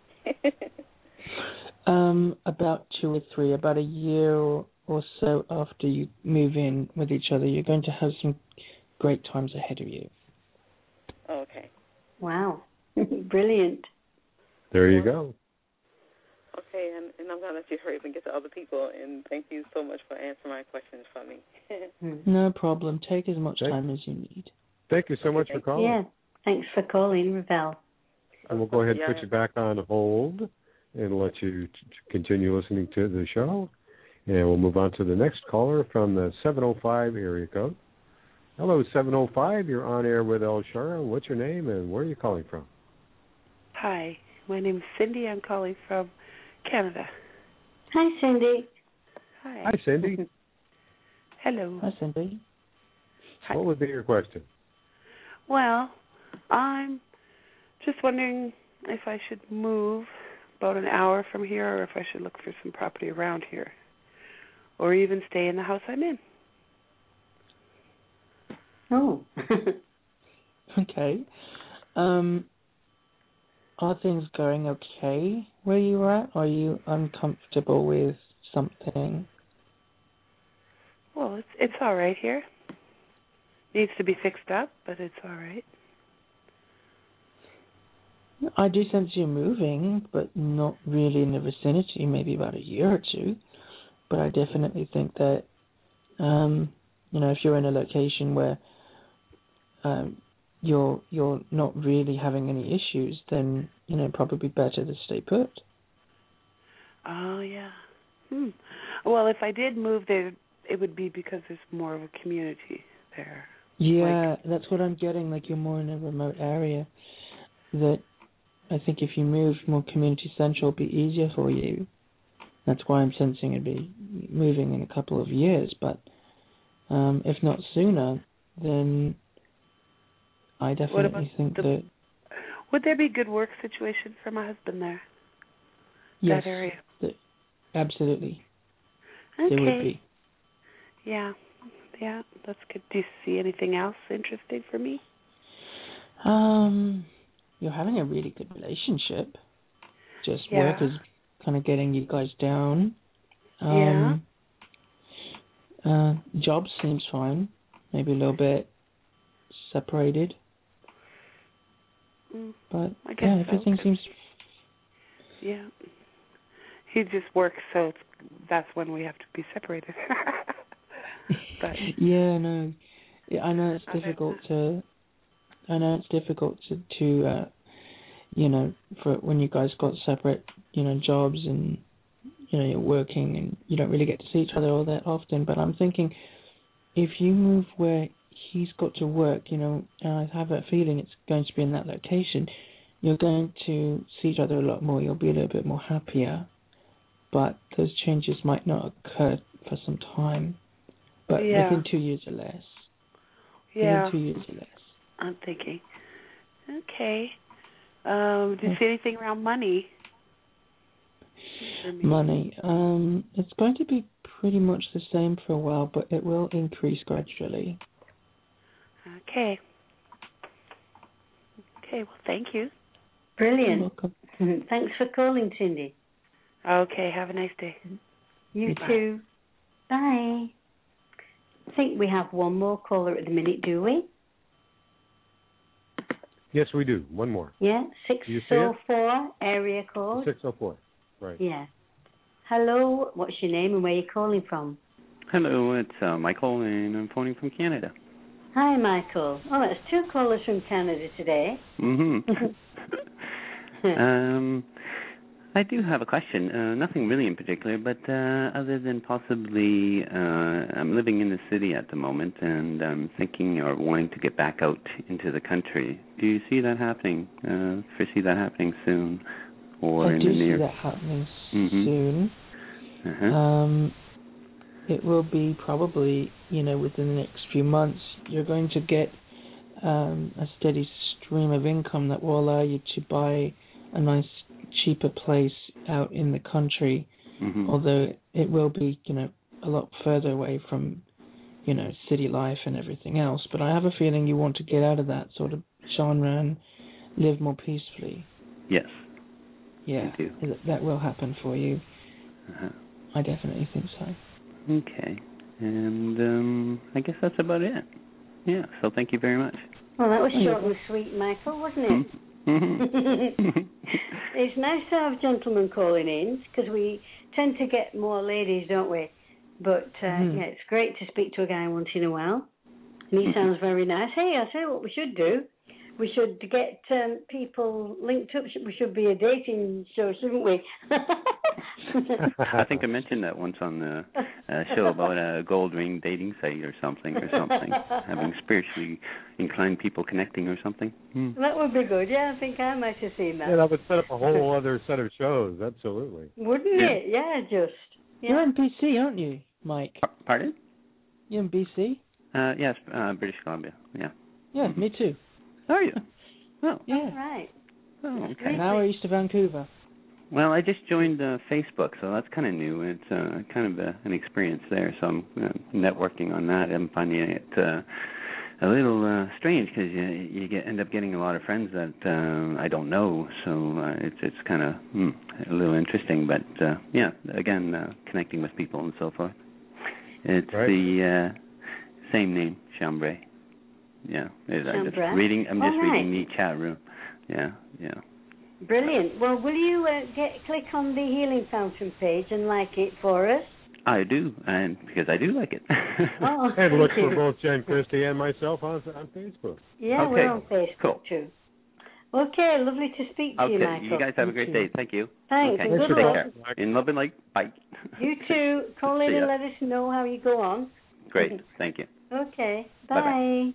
About 2 or 3, about a year or so after you move in with each other. You're going to have some great times ahead of you. Okay. Wow. Brilliant. There you go. Okay, and I'm going to let you hurry up and get to other people, and thank you so much for answering my questions for me. No problem. Take as much time as you need. Thank you so much for calling. Yeah, thanks for calling, Ravel. And we'll go ahead and put you back on hold and let you continue listening to the show. And we'll move on to the next caller from the 705 area code. Hello, 705. You're on air with El Shara. What's your name and where are you calling from? Hi, my name's Cindy. I'm calling from Canada. Hi, Cindy. Hi. Hi, Cindy. Hello. Hi, Cindy. Hi. What would be your question? Well, I'm just wondering if I should move about an hour from here or if I should look for some property around here or even stay in the house I'm in. Oh. Okay. Are things going okay where you're at? Are you uncomfortable with something? Well, it's all right here. Needs to be fixed up, but it's all right. I do sense you're moving, but not really in the vicinity, maybe about a year or two. But I definitely think that, if you're in a location where you're not really having any issues, then, probably better to stay put. Oh, yeah. Well, if I did move there, it would be because there's more of a community there. Yeah, that's what I'm getting, like you're more in a remote area. That I think if you move more community central, it'll be easier for you. That's why I'm sensing it'd be moving in a couple of years, but if not sooner, then I definitely think that... Would there be good work situation for my husband there? Yes, that area? Absolutely. Okay. There would be. Yeah, that's good. Do you see anything else interesting for me? You're having a really good relationship. Just work is kind of getting you guys down. Job seems fine. Maybe a little bit separated. But everything seems... Yeah. He just works, so that's when we have to be separated. But yeah, no. I know it's difficult to... for when you guys got separate, jobs and, you're working and you don't really get to see each other all that often. But I'm thinking if you move where he's got to work, and I have a feeling it's going to be in that location, you're going to see each other a lot more. You'll be a little bit more happier. But those changes might not occur for some time. But within 2 years or less. Yeah. Within 2 years or less. I'm thinking. Okay. Do you see anything around money? Money. It's going to be pretty much the same for a while, but it will increase gradually. Okay. Okay, well, thank you. Brilliant. You're welcome. Thanks for calling, Cindy. Okay, have a nice day. You too. Bye. I think we have one more caller at the minute, do we? Yes, we do. One more. Yeah, 604 area code. 604, right. Yeah. Hello, what's your name and where are you calling from? Hello, it's Michael, and I'm phoning from Canada. Hi, Michael. Oh, that's 2 callers from Canada today. I do have a question. Nothing really in particular, but other than possibly, I'm living in the city at the moment, and I'm thinking or wanting to get back out into the country. Do you see that happening? Foresee that happening soon, or in the near? I do see that happening soon. It will be probably, within the next few months. You're going to get a steady stream of income that will allow you to buy a nice cheaper place out in the country, although it will be, a lot further away from, city life and everything else. But I have a feeling you want to get out of that sort of genre and live more peacefully. Yes. Yeah, I do. That will happen for you. Uh-huh. I definitely think so. Okay. And I guess that's about it. Yeah, so thank you very much. Well, that was short and sweet, Michael, wasn't it? It's nice to have gentlemen calling in, because we tend to get more ladies, don't we? But, yeah, it's great to speak to a guy once in a while. And he sounds very nice. Hey, I'll tell you what we should do. We should get people linked up. We should be a dating show, shouldn't we? I think I mentioned that once on the show about a gold ring dating site or something. Having spiritually inclined people connecting or something. That would be good. Yeah, I think I might have seen that. Yeah, that would set up a whole other set of shows. Absolutely. Wouldn't it? Yeah, just. Yeah. You're in BC, aren't you, Mike? Pardon? You're in BC? Yes, British Columbia. Yeah. Yeah, me too. Are you? Oh. Yeah. All right. Oh, okay. An hour east of Vancouver. Well, I just joined Facebook, so that's kind of new. It's kind of an experience there, so I'm networking on that. I'm finding it a little strange because you end up getting a lot of friends that I don't know, so it's kind of a little interesting. But yeah, again, connecting with people and so forth. It's right. The same name, Chambray. Yeah, I'm just reading the chat room. Yeah. Brilliant. Well, will you click on the Healing Fountain page and like it for us? I do, and because I do like it. Oh, and look for both Jan Christie and myself on Facebook. Yeah, okay. We're on Facebook cool. too. Okay, lovely to speak to you, Michael. You guys have a great day. Thank you. Thanks, okay. and good Take luck. care. In love and light. Bye. You too. Call in and let us know how you go on. Great. Thank you. Okay. Bye. Bye-bye.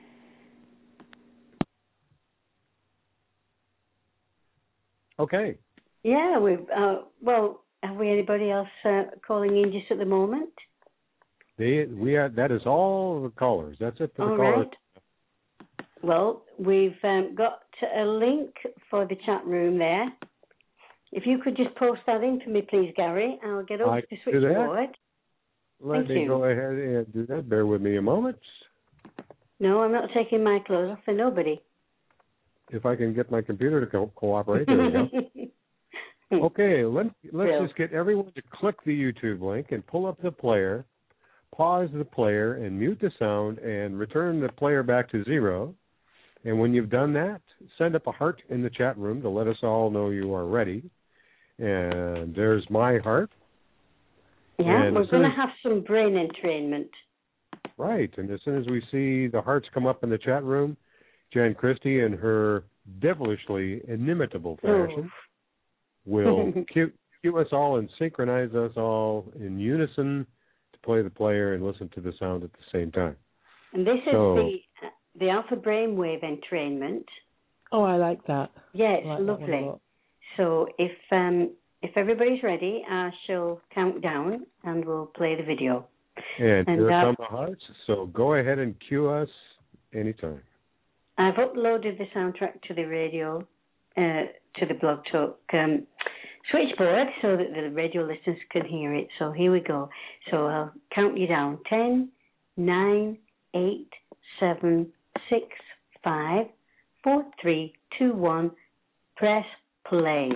Okay. Yeah, we've well, have we anybody else calling in just at the moment? We are. That is all the callers. That's it for the callers. Right. Well, we've got a link for the chat room there. If you could just post that in for me, please, Gary. I'll get over to the switchboard. Let me go ahead and do that. Bear with me a moment. No, I'm not taking my clothes off for nobody. If I can get my computer to cooperate, there we go. Okay, let's just get everyone to click the YouTube link and pull up the player, pause the player, and mute the sound, and return the player back to 0. And when you've done that, send up a heart in the chat room to let us all know you are ready. And there's my heart. Yeah, and we're going to have some brain entrainment. Right, and as soon as we see the hearts come up in the chat room, Jan Christie, in her devilishly inimitable fashion, will cue us all and synchronize us all in unison to play the player and listen to the sound at the same time. And this is the alpha brainwave entrainment. Oh, I like that. Yeah, it's lovely. So if everybody's ready, I shall count down and we'll play the video. And here come the hearts, so go ahead and cue us anytime. I've uploaded the soundtrack to the radio, to the Blog Talk switchboard so that the radio listeners can hear it. So here we go. So I'll count you down. 10, 9, 8, 7, 6, 5, 4, 3, 2, 1. Press play.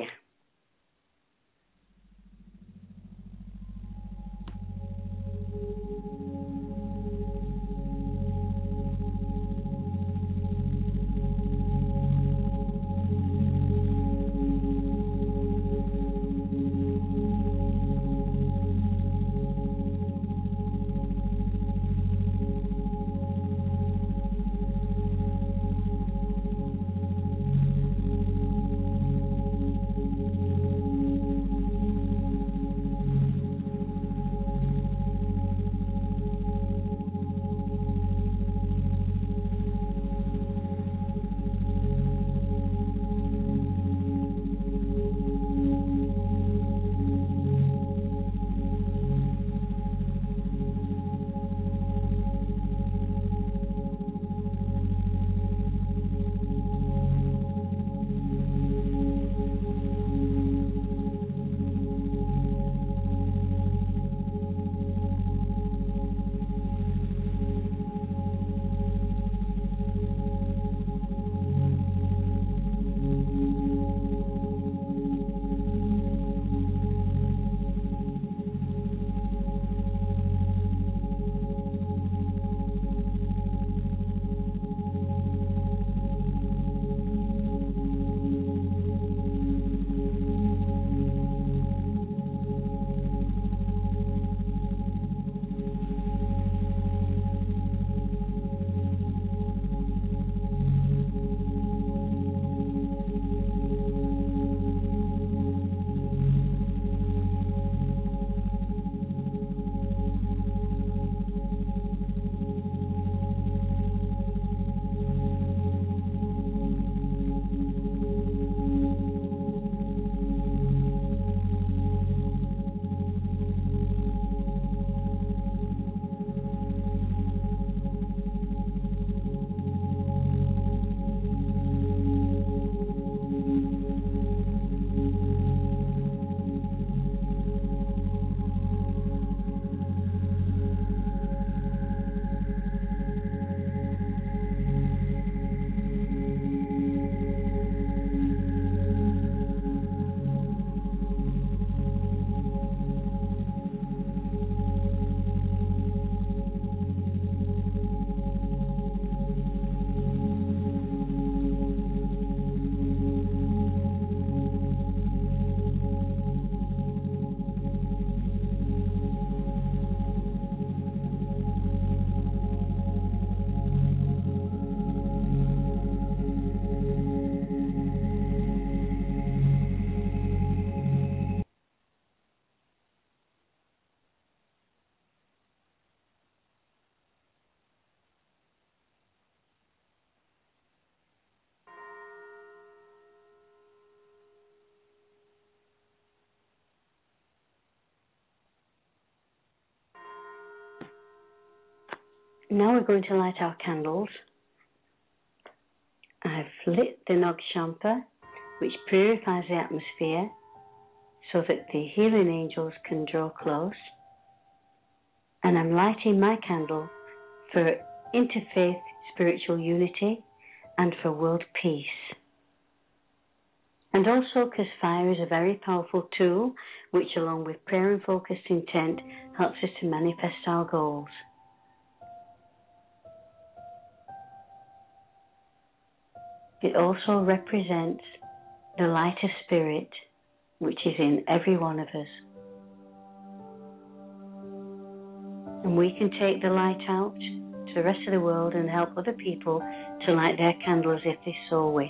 Now we're going to light our candles. I've lit the Nag Champa, which purifies the atmosphere so that the healing angels can draw close. And I'm lighting my candle for interfaith spiritual unity and for world peace. And also because fire is a very powerful tool which, along with prayer and focused intent, helps us to manifest our goals. It also represents the light of spirit which is in every one of us. And we can take the light out to the rest of the world and help other people to light their candles if they so wish.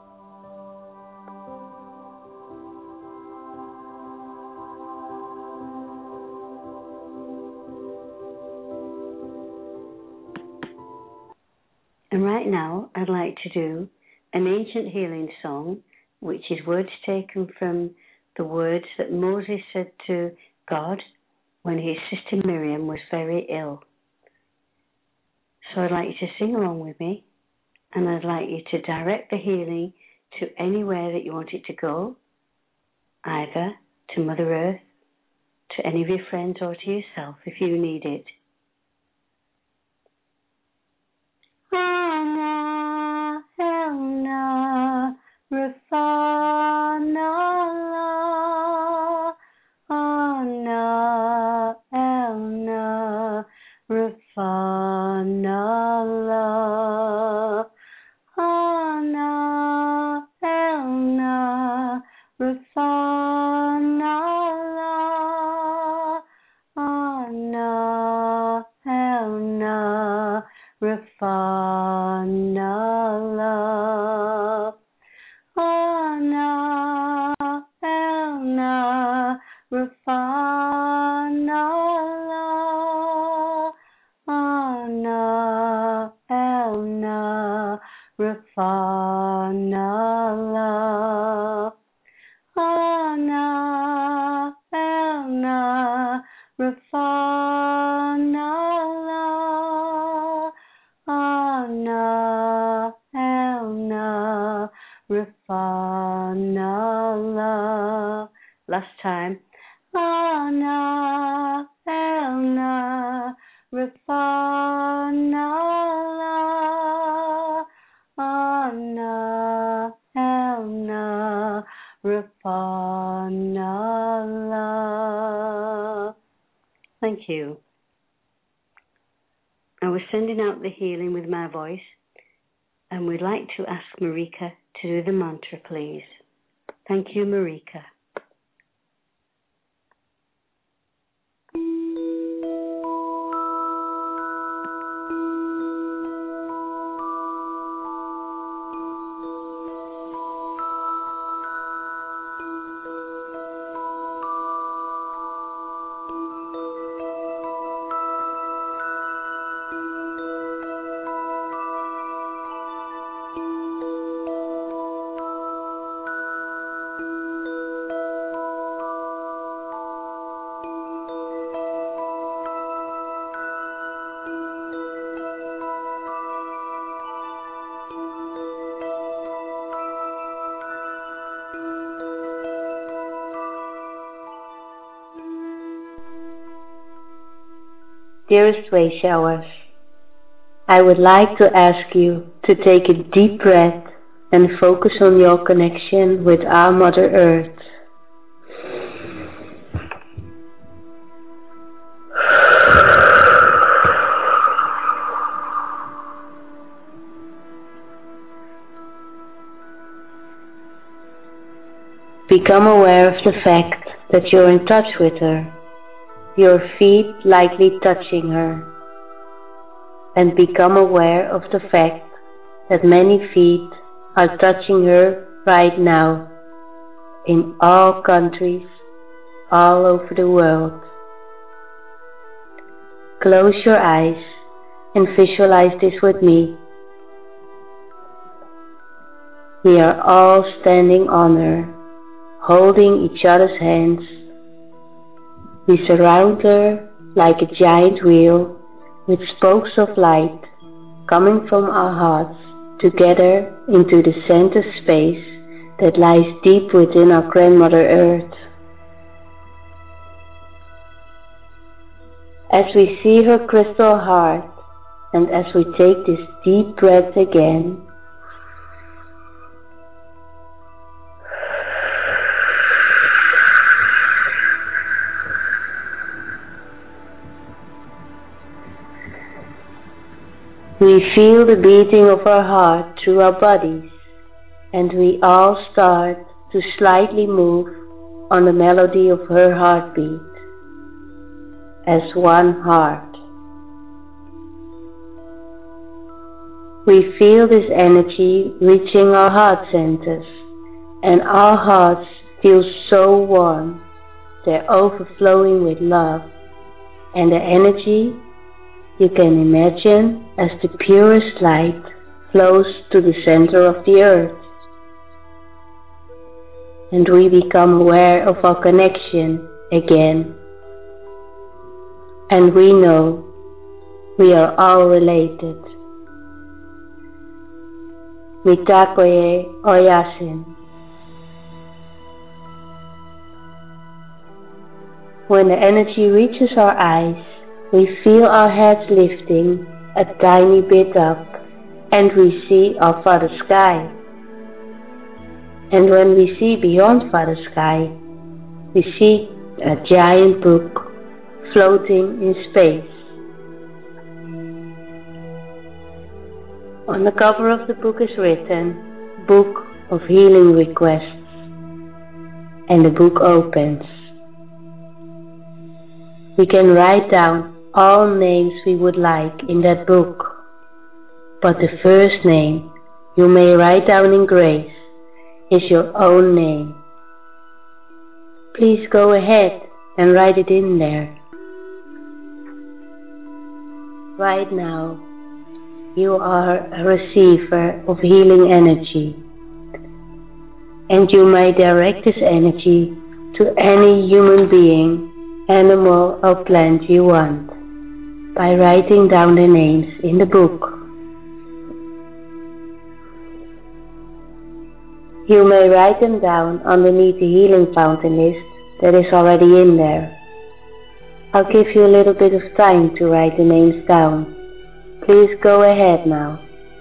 And right now, I'd like to do an ancient healing song, which is words taken from the words that Moses said to God when his sister Miriam was very ill. So I'd like you to sing along with me, and I'd like you to direct the healing to anywhere that you want it to go, either to Mother Earth, to any of your friends, or to yourself if you need it. Ana Elna Rafana Ana Elna Rafana Ana Elna Rafana Ana Elna Rafana Ana Elna Rafana Ana Elna Rafana Ana Elna Rafana Ana Elna Rafana. Last time. Ana Elna Rafana Ana Elna Rafana. Thank you. I was sending out the healing with my voice, and we'd like to ask Marika to do the mantra, please. Thank you, Marika. Dearest Way Showers, I would like to ask you to take a deep breath and focus on your connection with our Mother Earth. Become aware of the fact that you're in touch with her, your feet lightly touching her, and become aware of the fact that many feet are touching her right now in all countries, all over the world. Close your eyes and visualize this with me. We are all standing on her, holding each other's hands. We surround her like a giant wheel with spokes of light coming from our hearts together into the center space that lies deep within our grandmother Earth. As we see her crystal heart, and as we take this deep breath again, we feel the beating of our heart through our bodies, and we all start to slightly move on the melody of her heartbeat as one heart. We feel this energy reaching our heart centers, and our hearts feel so warm. They're overflowing with love, and the energy, you can imagine, as the purest light flows to the center of the earth. And we become aware of our connection again. And we know we are all related. Mitakoye Oyasin. When the energy reaches our eyes, we feel our heads lifting a tiny bit up, and we see our Father Sky. And when we see beyond Father Sky, we see a giant book floating in space. On the cover of the book is written, Book of Healing Requests, and the book opens. We can write down all names we would like in that book, but the first name you may write down in grace is your own name. Please go ahead and write it in there. Right now, you are a receiver of healing energy, and you may direct this energy to any human being, animal or plant you want by writing down the names in the book. You may write them down underneath the healing fountain list that is already in there. I'll give you a little bit of time to write the names down. Please go ahead now.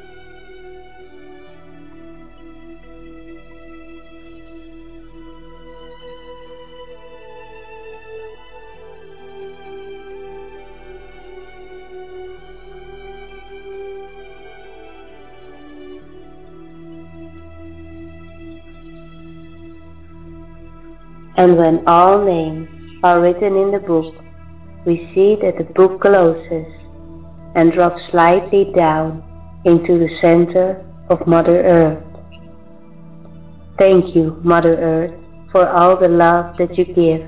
And when all names are written in the book, we see that the book closes and drops slightly down into the center of Mother Earth. Thank you, Mother Earth, for all the love that you give.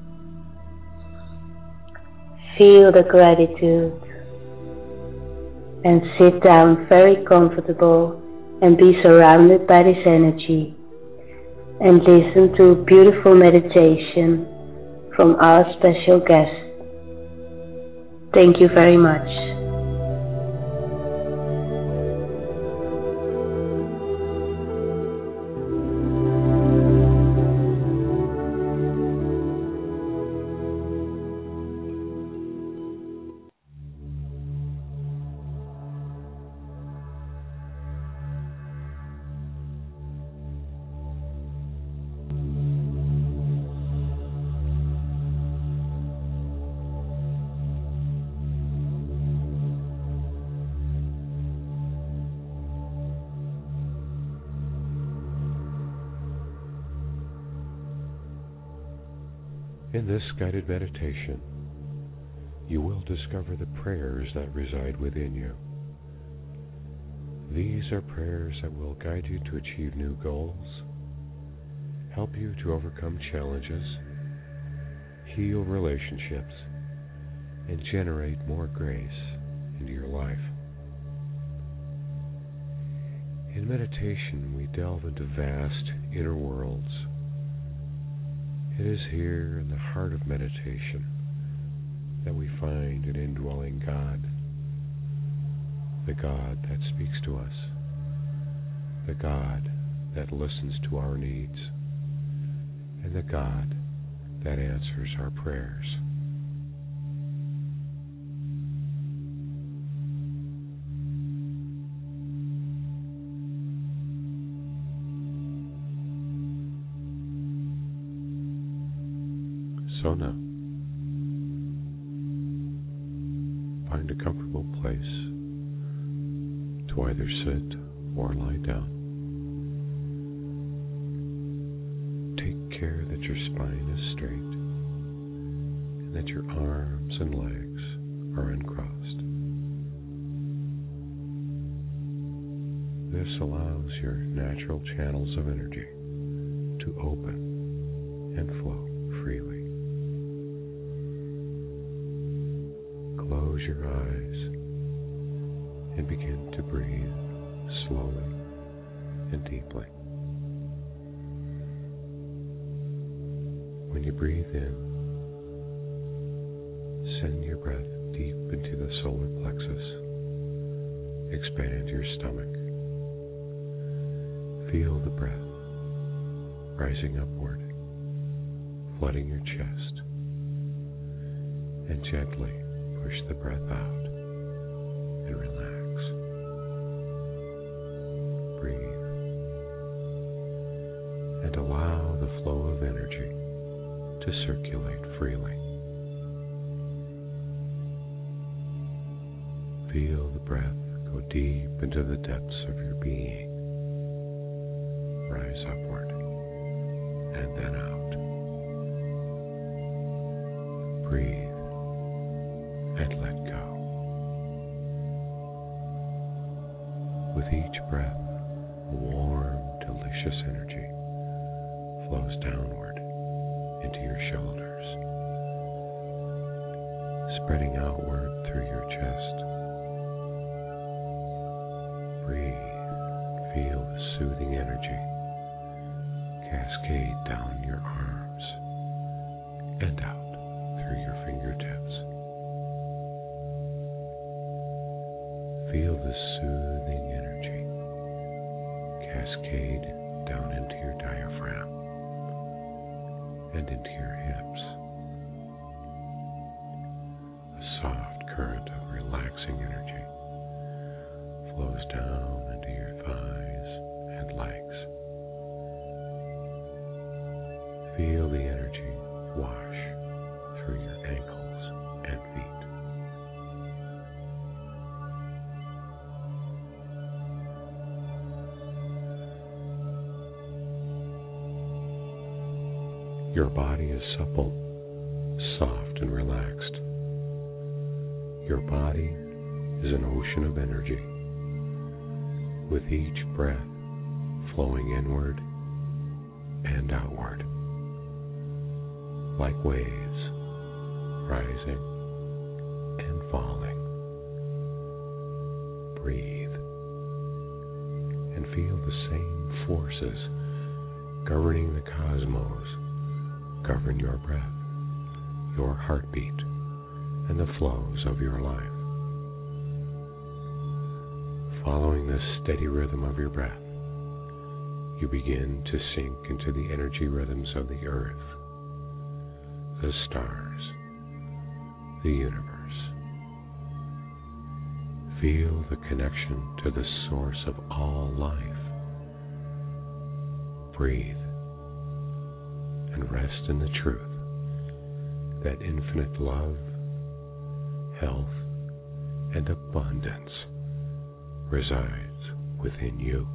Feel the gratitude and sit down very comfortable and be surrounded by this energy and listen to a beautiful meditation from our special guest. Thank you very much. In this guided meditation, you will discover the prayers that reside within you. These are prayers that will guide you to achieve new goals, help you to overcome challenges, heal relationships, and generate more grace into your life. In meditation, we delve into vast inner worlds. It is here in the heart of meditation that we find an indwelling God the God that speaks to us, the God that listens to our needs, and the God that answers our prayers. So now, find a comfortable place to either sit or lie down. Take care that your spine is straight and that your arms and legs are uncrossed. This allows your natural channels of energy to open and flow freely. Close your eyes and begin to breathe slowly and deeply. When you breathe in, send your breath deep into the solar plexus. Expand your stomach. Feel the breath rising upward, flooding your chest, and gently push the breath out and relax. Breathe and allow the flow of energy to circulate freely. Feel the breath go deep into the depths of your being. Rise upward and then out. Breathe and let go. With each breath, warm, delicious energy flows downward into your shoulders, spreading outward through your chest. Breathe, feel the soothing energy cascade down your arms and out through your fingertips. Feel the soothing energy cascade down into your diaphragm and into your hips. A soft current of relaxing energy flows down into your thighs and legs. Feel the energy wash through your ankles and feet. Your body is supple, soft, and relaxed. Your body is an ocean of energy, with each breath flowing inward and outward, like waves rising and falling. Breathe and feel the same forces governing the cosmos govern your breath, your heartbeat, and the flows of your life. Following this steady rhythm of your breath, you begin to sink into the energy rhythms of the earth, the stars, the universe. Feel the connection to the source of all life. Breathe and rest in the truth that infinite love, health, and abundance resides within you.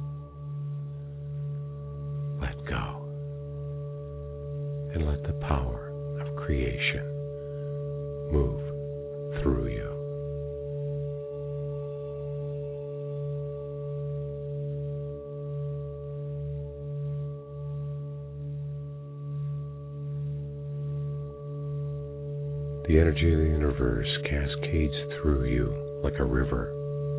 Let go and let the power of creation move through you. The energy of the universe cascades through you like a river.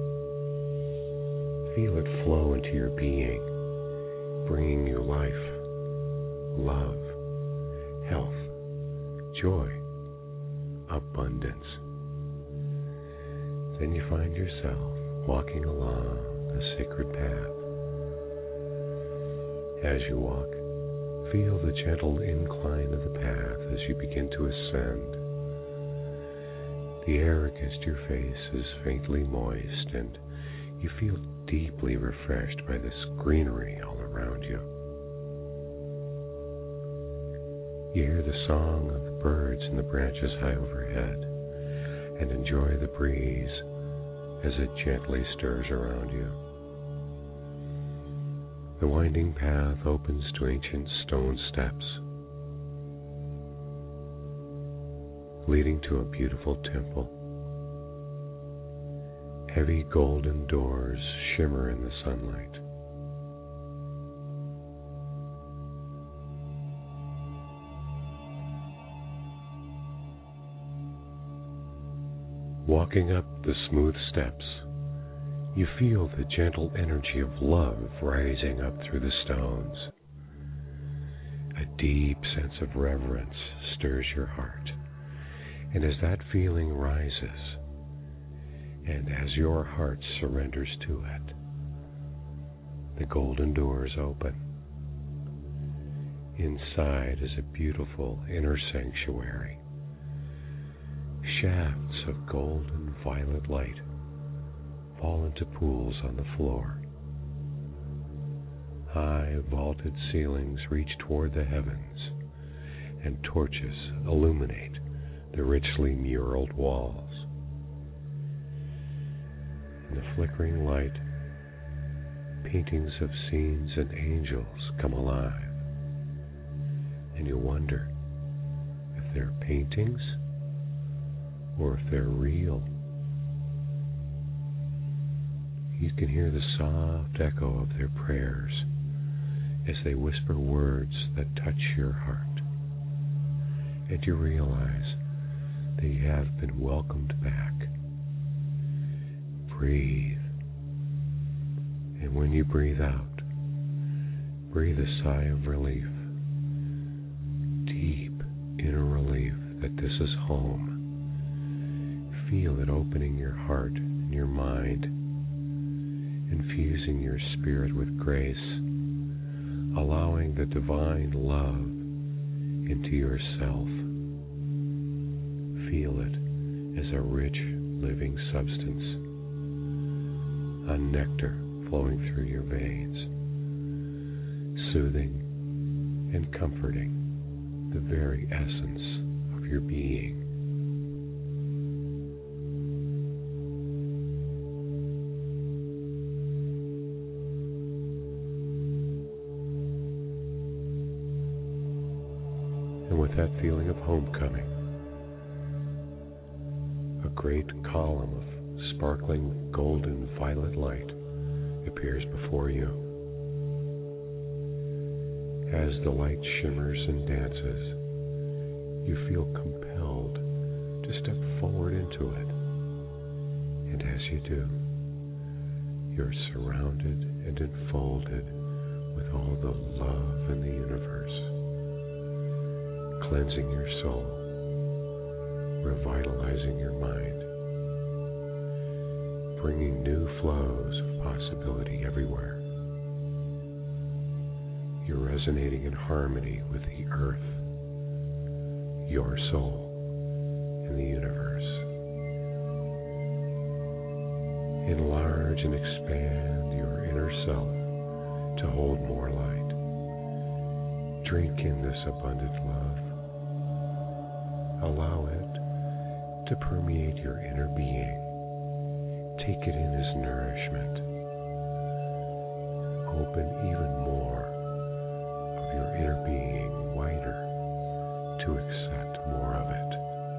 Feel it flow into your being, bringing you life, love, health, joy, abundance. Then you find yourself walking along a sacred path. As you walk, feel the gentle incline of the path as you begin to ascend. The air against your face is faintly moist, and you feel deeply refreshed by this greenery all around you. You hear the song of the birds in the branches high overhead, and enjoy the breeze as it gently stirs around you. The winding path opens to ancient stone steps, leading to a beautiful temple. Heavy golden doors shimmer in the sunlight. Walking up the smooth steps, you feel the gentle energy of love rising up through the stones. A deep sense of reverence stirs your heart, and as that feeling rises, and as your heart surrenders to it, the golden doors open. Inside is a beautiful inner sanctuary. Shafts of golden violet light fall into pools on the floor. High vaulted ceilings reach toward the heavens, and torches illuminate the richly muraled walls. In the flickering light, paintings of scenes and angels come alive, and you wonder if they're paintings or if they're real. You can hear the soft echo of their prayers as they whisper words that touch your heart, and you realize that you have been welcomed back. Breathe, and when you breathe out, breathe a sigh of relief, deep inner relief that this is home. Feel it opening your heart and your mind, infusing your spirit with grace, allowing the divine love into yourself. Feel it as a rich, living substance, a nectar flowing through your veins, soothing and comforting the very essence of your being. And with that feeling of homecoming, a great column of sparkling golden violet light appears before you. As the light shimmers and dances, you feel compelled to step forward into it. And as you do, you're surrounded and enfolded with all the love in the universe, cleansing your soul, revitalizing your mind, bringing new flows of possibility everywhere. You're resonating in harmony with the earth, your soul, and the universe. Enlarge and expand your inner self to hold more light. Drink in this abundant love. Allow it to permeate your inner being. Take it in as nourishment. Open even more of your inner being wider to accept more of it.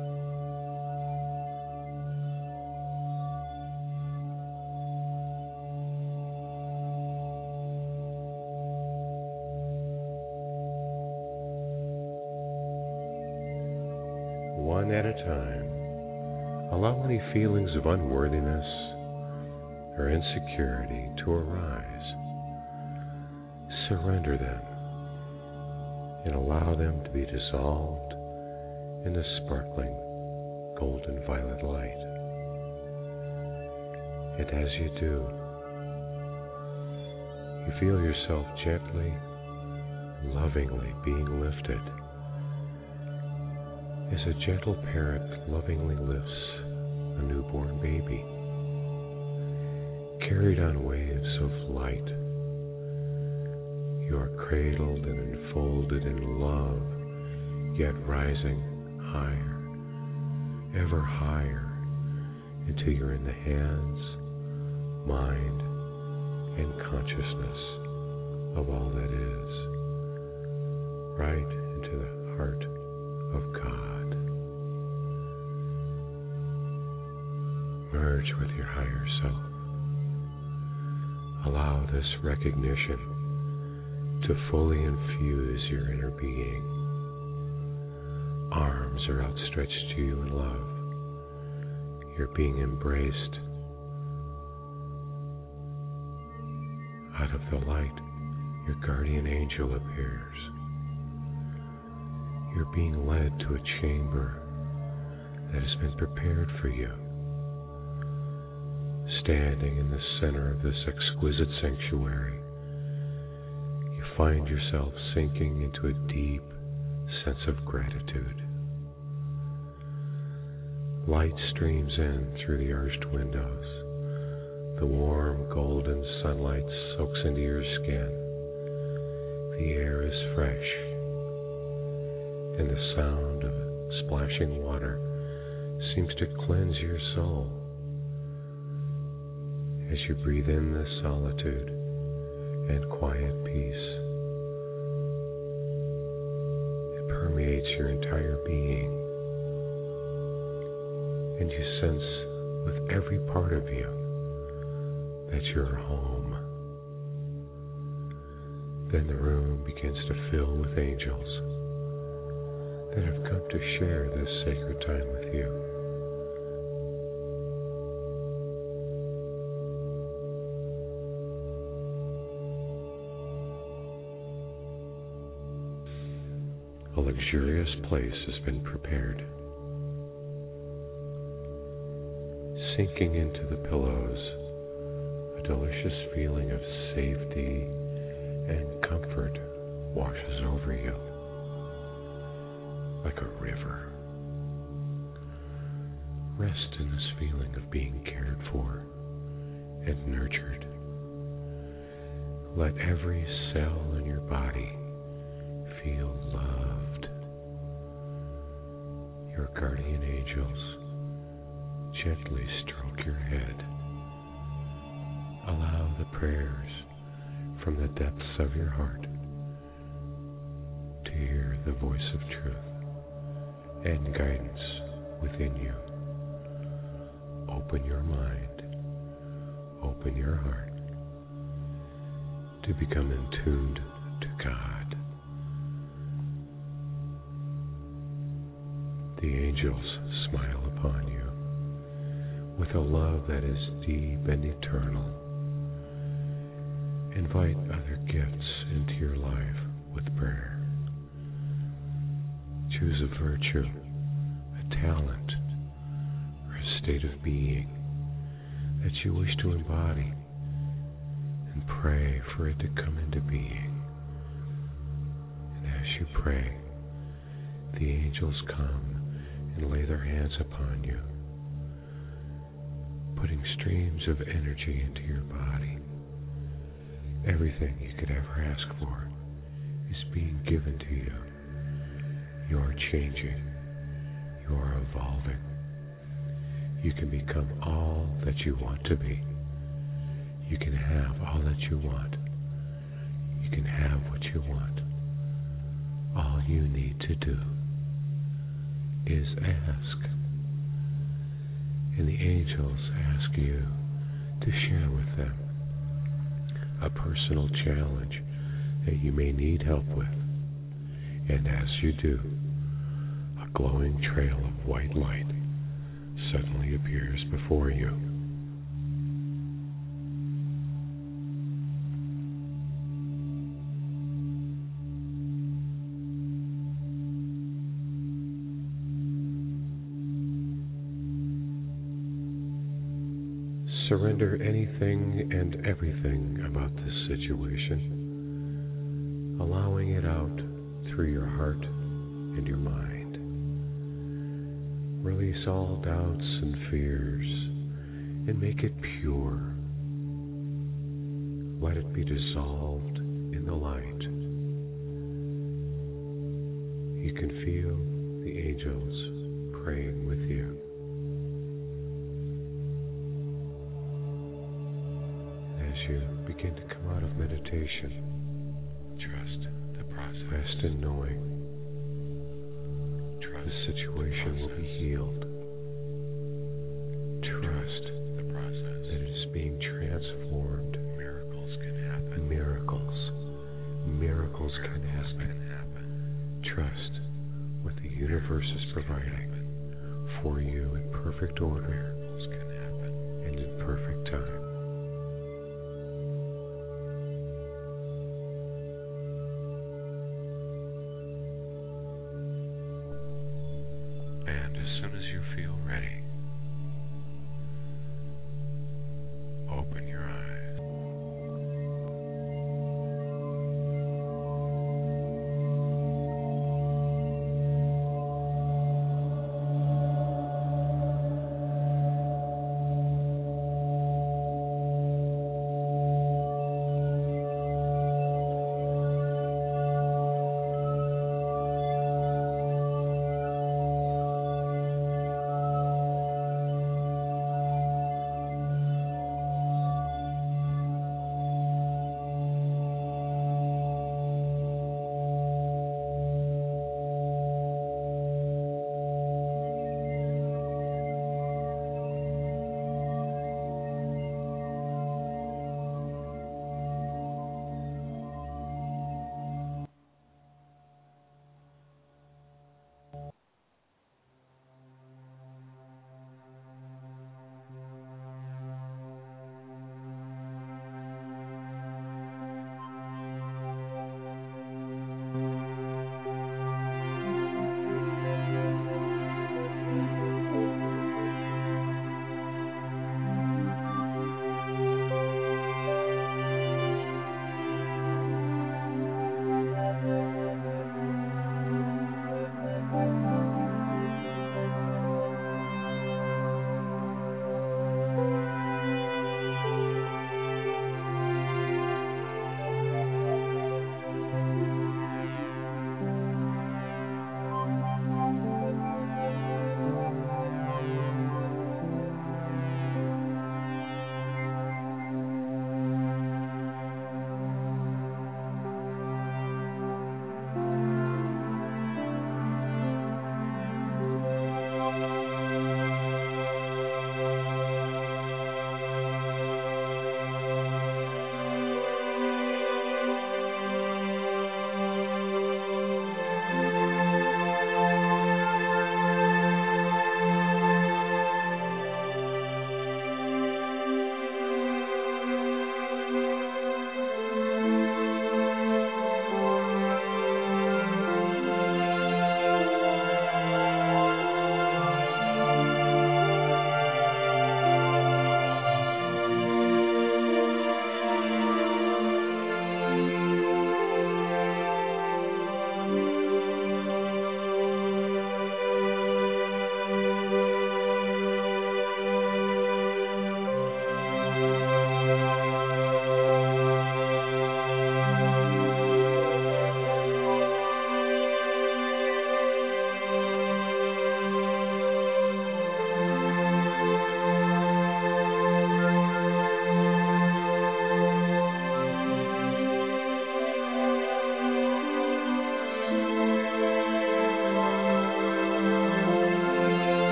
One at a time, allow any feelings of unworthiness or insecurity to arise. Surrender them and allow them to be dissolved in the sparkling golden violet light. And as you do, you feel yourself gently, lovingly being lifted, as a gentle parent lovingly lifts a newborn baby, carried on waves of light. You are cradled and enfolded in love, yet rising higher, ever higher, until you're in the hands, mind, and consciousness of all that is, right into the heart of God. Merge with your higher self. Allow this recognition to fully infuse your inner being. Arms are outstretched to you in love. You're being embraced. Out of the light, your guardian angel appears. You're being led to a chamber that has been prepared for you. Standing in the center of this exquisite sanctuary, you find yourself sinking into a deep sense of gratitude. Light streams in through the arched windows. The warm golden sunlight soaks into your skin. The air is fresh, and the sound of splashing water seems to cleanse your soul. As you breathe in this solitude and quiet peace, it permeates your entire being, and you sense with every part of you that you're home. Then the room begins to fill with angels that have come to share this sacred time with you. A luxurious place has been prepared. Sinking into the pillows, a delicious feeling of safety and comfort washes over you like a river. Rest in this feeling of being cared for and nurtured. Let every cell in your body feel loved. Your guardian angels gently stroke your head. Allow the prayers from the depths of your heart to hear the voice of truth and guidance within you. Open your mind, open your heart to become in tune to God. The angels smile upon you with a love that is deep and eternal. Invite other gifts into your life with prayer. Choose a virtue, a talent, or a state of being that you wish to embody, and pray for it to come into being. And as you pray, the angels come and lay their hands upon you, putting streams of energy into your body. Everything you could ever ask for is being given to you. You're changing. You're evolving. You can become all that you want to be. You can have all that you want. You can have what you want. All you need to do is ask. And the angels ask you to share with them a personal challenge that you may need help with. And as you do, a glowing trail of white light suddenly appears before you. Surrender anything and everything about this situation, allowing it out through your heart and your mind. Release all doubts and fears and make it pure. Let it be dissolved in the light. You can feel the angels praying with you. As you begin to come out of meditation, trust the process. Rest in knowing the situation will be healed. Trust the process that it is being transformed. Miracles can happen. Miracles can happen. Trust what the universe is providing for you in perfect order and in perfect time. And as soon as you feel ready, open your eyes.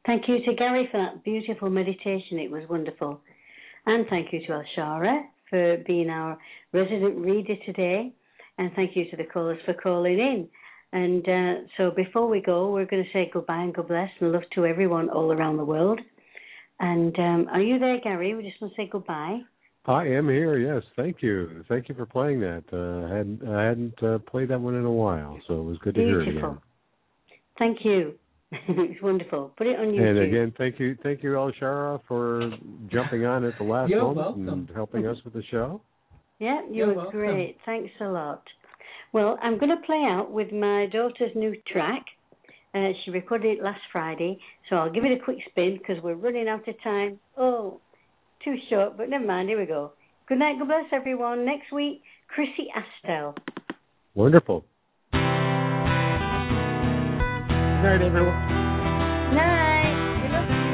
Thank you to Gary for that beautiful meditation. It was wonderful. And thank you to Alshara for being our resident reader today. And thank you to the callers for calling in. And so before we go, we're going to say goodbye and God bless and love to everyone all around the world. And are you there, Gary? We just want to say goodbye. I am here, yes. Thank you. Thank you for playing that. I hadn't played that one in a while, so it was good to hear it again. Thank you. It's wonderful. Put it on YouTube. And again, thank you, Alshara, for jumping on at the last moment and helping us with the show. Yeah, you were great. Thanks a lot. Well, I'm going to play out with my daughter's new track. She recorded it last Friday, so I'll give it a quick spin because we're running out of time. Oh, too short, but never mind. Here we go. Good night. God bless everyone. Next week, Chrissy Astel. Wonderful. Good night, everyone. Night. We love you.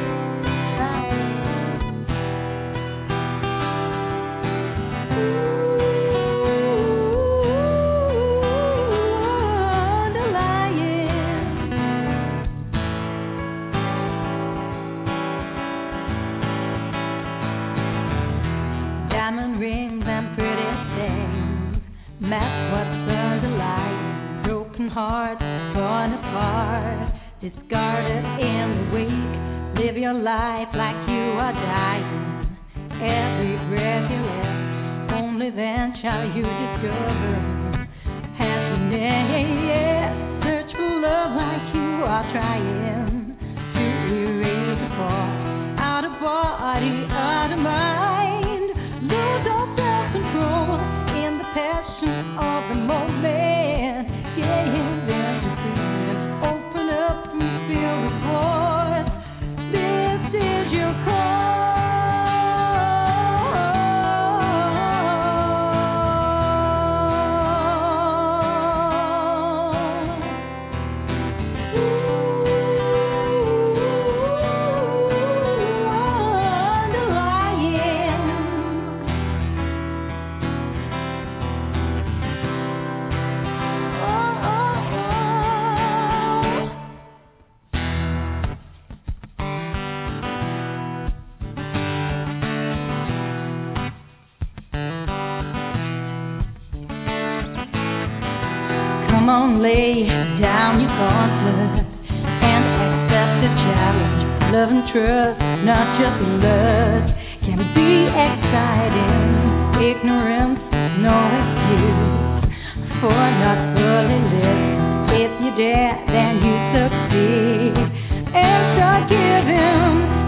Diamond rings and pretty things match what's underlying. Broken hearts torn apart, discarded in the wake. Live your life like you are dying. Every breath you live, only then shall you discover happiness. Search for love like you are trying to erase the fall. Out of body, out of mind. Lose all self-control in the passion of the moment. Yeah, there's a freedom. Open up and feel the voice. This is your call. Come on, lay down your gauntlet and accept the challenge. Love and trust, not just lust, can be exciting. Ignorance, no excuse for not fully living. If you dare, then you succeed. And start giving.